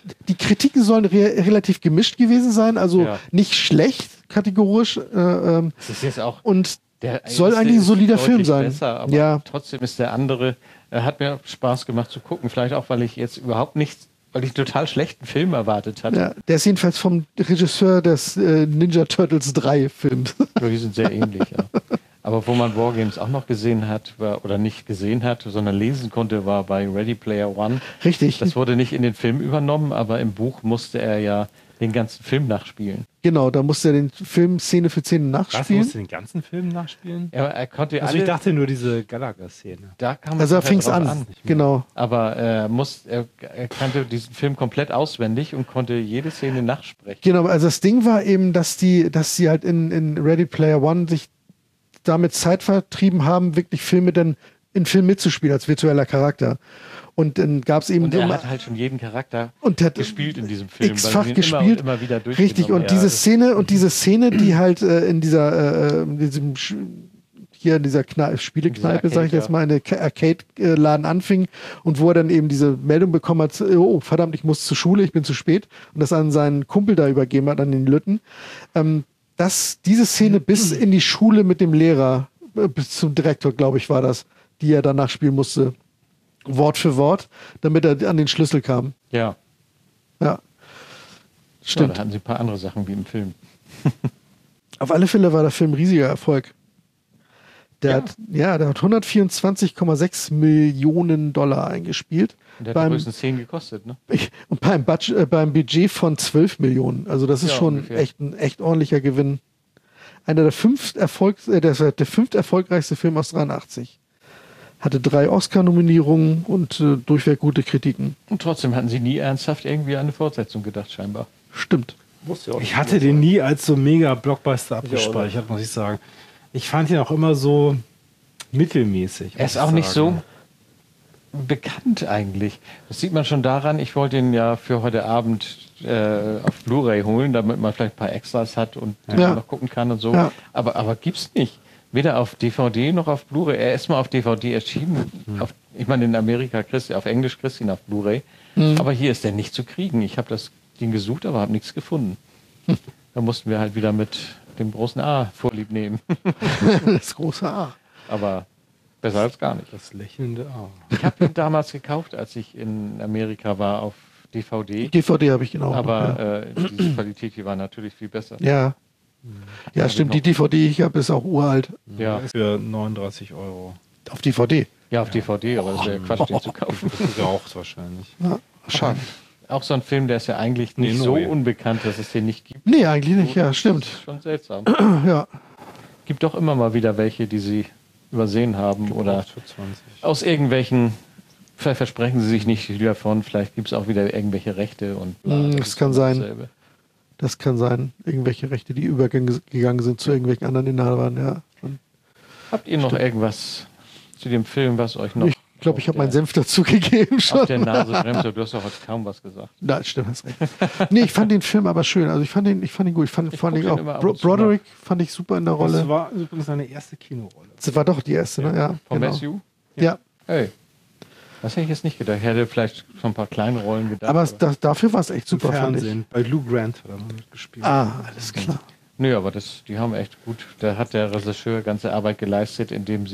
relativ gemischt gewesen sein. Also nicht schlecht, kategorisch. Das ist jetzt auch und soll eigentlich ein solider Film sein. Besser, aber trotzdem ist der andere, hat mir Spaß gemacht zu gucken. Vielleicht auch, weil ich jetzt überhaupt nichts, weil ich einen total schlechten Film erwartet hatte. Ja, der ist jedenfalls vom Regisseur des Ninja Turtles 3 Films. Die sind sehr ähnlich, ja. Aber wo man Wargames auch noch gesehen hat, oder nicht gesehen hat, sondern lesen konnte, war bei Ready Player One. Richtig. Das wurde nicht in den Film übernommen, aber im Buch musste er ja den ganzen Film nachspielen. Genau, da musste er den Film Szene für Szene nachspielen. Was, musste den ganzen Film nachspielen? Ja, er konnte ich dachte nur diese Gallagher-Szene. Da kam er fing es an, genau. Aber er kannte diesen Film komplett auswendig und konnte jede Szene nachsprechen. Genau, also das Ding war eben, dass sie halt in Ready Player One sich damit Zeit vertrieben haben, wirklich Filme dann in Film mitzuspielen als virtueller Charakter. Und dann gab es eben. Und er hat halt schon jeden Charakter gespielt in diesem Film. X-fach gespielt. Immer wieder richtig, und diese Szene, die halt in dieser Spielekneipe, sage ich jetzt mal, in der Arcade-Laden anfing und wo er dann eben diese Meldung bekommen hat, oh verdammt, ich muss zur Schule, ich bin zu spät, und das an seinen Kumpel da übergeben hat, an den Lütten, dass diese Szene bis in die Schule mit dem Lehrer, bis zum Direktor, glaube ich, war das, die er danach spielen musste. Wort für Wort, damit er an den Schlüssel kam. Ja. Ja. Stimmt. Ja, da hatten sie ein paar andere Sachen wie im Film. Auf alle Fälle war der Film ein riesiger Erfolg. Der hat 124,6 Millionen $1 eingespielt. Und der hat höchstens 10 gekostet, ne? Und beim Budget von 12 Millionen. Also das ist schon ungefähr. ein echt ordentlicher Gewinn. Einer der der fünft erfolgreichste Film aus 83. Hatte 3 Oscar-Nominierungen und durchweg gute Kritiken. Und trotzdem hatten sie nie ernsthaft irgendwie an eine Fortsetzung gedacht, scheinbar. Stimmt. Ich hatte den nie als so mega Blockbuster abgespeichert, muss ich sagen. Ich fand ihn auch immer so mittelmäßig. Er ist auch nicht so bekannt eigentlich. Das sieht man schon daran, ich wollte ihn ja für heute Abend auf Blu-ray holen, damit man vielleicht ein paar Extras hat und noch gucken kann und so. Ja. Aber gibt's nicht. Weder auf DVD noch auf Blu-ray. Er ist mal auf DVD erschienen. Ich meine, in Amerika auf Englisch kriegst du ihn auf Blu-ray. Aber hier ist er nicht zu kriegen. Ich habe das Ding gesucht, aber habe nichts gefunden. Da mussten wir halt wieder mit dem großen A Vorlieb nehmen. Das große A. Aber besser als gar nicht. Das lächelnde A. Ich habe ihn damals gekauft, als ich in Amerika war, auf DVD. DVD habe ich genau. Aber diese Qualität hier war natürlich viel besser. Ja. Ja, stimmt. Die DVD, die ich habe, ist auch uralt. Ja. Für 39 €. Auf DVD? Ja, auf DVD, aber das wäre Quatsch, den zu kaufen. Geraucht wahrscheinlich. Ja, wahrscheinlich. Auch so ein Film, der ist ja eigentlich nicht so unbekannt, dass es den nicht gibt. Nee, eigentlich nicht. Ja, stimmt. Das ist schon seltsam. Ja. Gibt doch immer mal wieder welche, die sie übersehen haben oder aus irgendwelchen, vielleicht versprechen sie sich nicht wieder von, vielleicht gibt es auch wieder irgendwelche Rechte und bla, das kann sein. Das kann sein. Irgendwelche Rechte, die übergegangen sind zu irgendwelchen anderen Inhabern, ja. Habt ihr noch irgendwas zu dem Film, was euch noch... Ich glaube, ich habe meinen Senf dazu gegeben schon. Auf der Nase bremst, du hast doch heute kaum was gesagt. Nein, stimmt, hast recht. Nee, ich fand den Film aber schön. Also ich fand ihn gut. Ich fand vor allem auch Broderick fand ich super in der Rolle. Das war übrigens seine erste Kinorolle. Das war doch die erste, ne? Ja. Von Genau. Matthew? Ja. Hey. Das hätte ich jetzt nicht gedacht. Ich hätte vielleicht schon ein paar kleine Rollen gedacht. Aber dafür war es echt super, fand ich. Fernsehen. Bei Lou Grant hat er noch mitgespielt. Ah, alles klar. Nö, aber die haben echt gut. Da hat der Regisseur ganze Arbeit geleistet, indem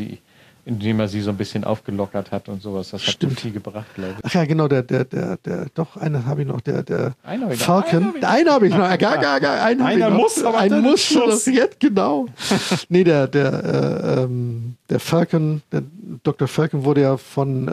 er sie so ein bisschen aufgelockert hat und sowas. Das hat viel gebracht, glaube ich. Ach ja, genau, doch, einen habe ich noch, der Falcon. Einen habe ich noch. Einer muss, aber einen muss das jetzt, genau. Nee, der Falcon, der Dr. Falcon wurde ja von,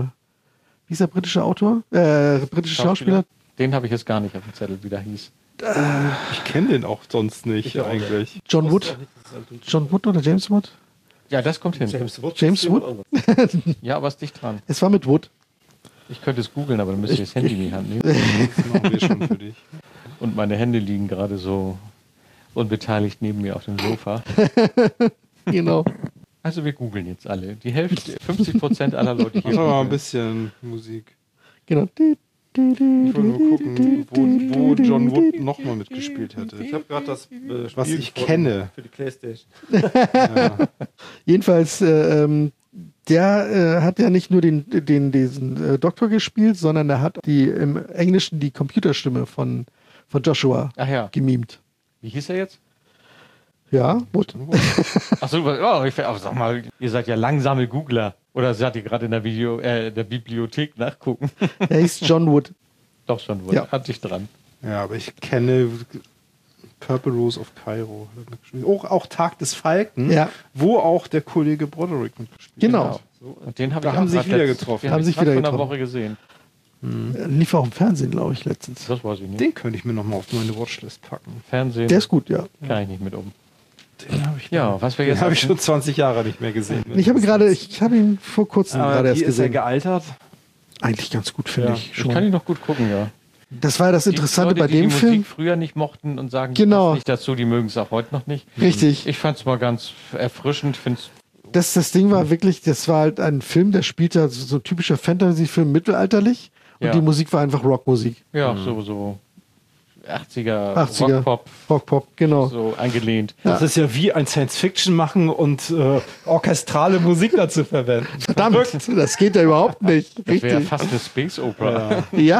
wie ist der britische Autor? Britische Schauspieler? Den habe ich jetzt gar nicht auf dem Zettel, wie der hieß. Ich kenne den auch sonst nicht eigentlich. John Wood? John Wood oder James Wood? Ja, das kommt hin. James Wood? Ja, aber es ist dicht dran. Es war mit Wood. Ich könnte es googeln, aber dann müsst ihr das Handy in die Hand nehmen. Das machen wir schon für dich. Und meine Hände liegen gerade so unbeteiligt neben mir auf dem Sofa. Genau. Also wir googeln jetzt alle. Die Hälfte, 50% aller Leute hier. Mach doch mal ein bisschen Musik. Genau. Ich will nur gucken, wo John Wood nochmal mitgespielt hätte. Ich habe gerade das Spiel was ich kenne. Für die Playstation. Ja. Jedenfalls, der hat ja nicht nur diesen Doktor gespielt, sondern er hat im Englischen die Computerstimme von Joshua gemimt. Wie hieß er jetzt? Ja, Wood. Achso, sag mal, ihr seid ja langsame Googler. Oder seid ihr gerade in der Bibliothek nachgucken? Er hieß John Wood. Doch, John Wood. Ja. Hatte ich dran. Ja, aber ich kenne Purple Rose of Cairo. Auch Tag des Falken, wo auch der Kollege Broderick mitgespielt hat. Genau. So, und den habe ich haben sich wieder getroffen. Haben sich wieder vor getroffen. einer Woche gesehen. Lief auch im Fernsehen, glaube ich, letztens. Das weiß ich nicht. Den könnte ich mir nochmal auf meine Watchlist packen. Fernsehen. Der ist gut, ja. Kann ich nicht mit um. Den habe ich, was wir jetzt hab ich schon 20 Jahre nicht mehr gesehen. Ich habe ihn vor kurzem gerade erst gesehen. Ist er gealtert? Eigentlich ganz gut, finde ich. Schon. Kann ich noch gut gucken, ja. Das war ja das Interessante Leute, bei dem die Film. Musik früher nicht mochten und sagen, genau. Nicht dazu, die mögen es auch heute noch nicht. Richtig. Ich fand es mal ganz erfrischend. Das Ding war wirklich, das war halt ein Film, der spielte so typischer Fantasy-Film mittelalterlich und die Musik war einfach Rockmusik. Ja, so 80er. Rockpop, genau. So angelehnt. Das ist ja wie ein Science-Fiction machen und orchestrale Musik dazu verwenden. Verdammt, das geht ja überhaupt nicht. Das wäre ja fast eine Space Opera. Ja.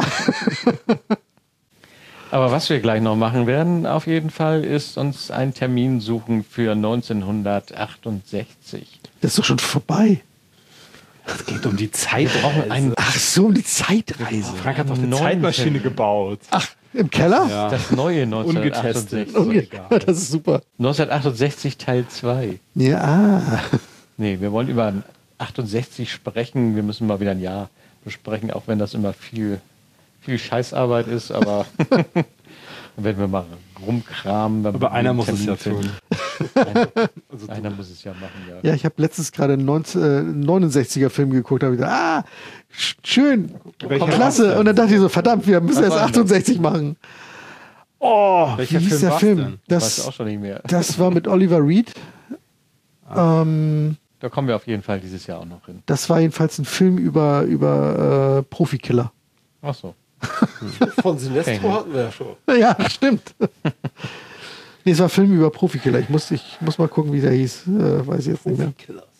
Aber was wir gleich noch machen werden, auf jeden Fall, ist uns einen Termin suchen für 1968. Das ist doch schon vorbei. Es geht um die Zeitreise. Ach so, um die Zeitreise. Frank hat doch eine Zeitmaschine gebaut. Ach, im Keller? Ja. Das neue 1968. Das ist super. 1968 Teil 2. Ja. Nee, wir wollen über 68 sprechen. Wir müssen mal wieder ein Jahr besprechen, auch wenn das immer viel Scheißarbeit ist, aber dann werden wir mal rumkramen. Aber einer muss es ja tun. Einer muss es ja machen, ja. Ja, ich habe letztens gerade einen 69er Film geguckt, habe gedacht, schön, klasse. Und dann dachte ich so, verdammt, wir müssen erst 68 machen. Oh, welcher wie hieß der Film? Das weiß auch schon nicht mehr. Das war mit Oliver Reed. Da kommen wir auf jeden Fall dieses Jahr auch noch hin. Das war jedenfalls ein Film über Profikiller. Ach so. Von Sinestro hatten wir ja schon. Ja, stimmt. Nee, es war ein Film über Profikiller. Ich muss mal gucken, wie der hieß. Weiß ich jetzt nicht mehr.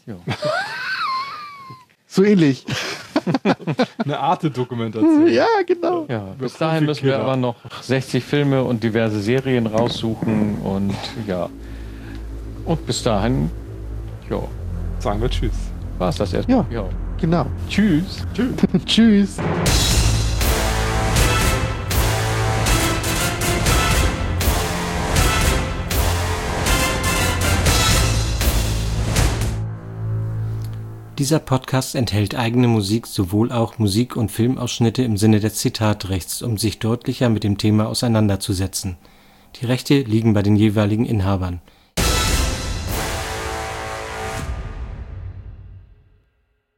So ähnlich. Eine Arte-Dokumentation. Ja, genau. Ja, bis dahin müssen wir aber noch 60 Filme und diverse Serien raussuchen und ja. Und bis dahin, ja. Sagen wir Tschüss. War's das erstmal? Ja, genau. Tschüss. Tschüss. Dieser Podcast enthält eigene Musik, sowohl auch Musik- und Filmausschnitte im Sinne des Zitatrechts, um sich deutlicher mit dem Thema auseinanderzusetzen. Die Rechte liegen bei den jeweiligen Inhabern.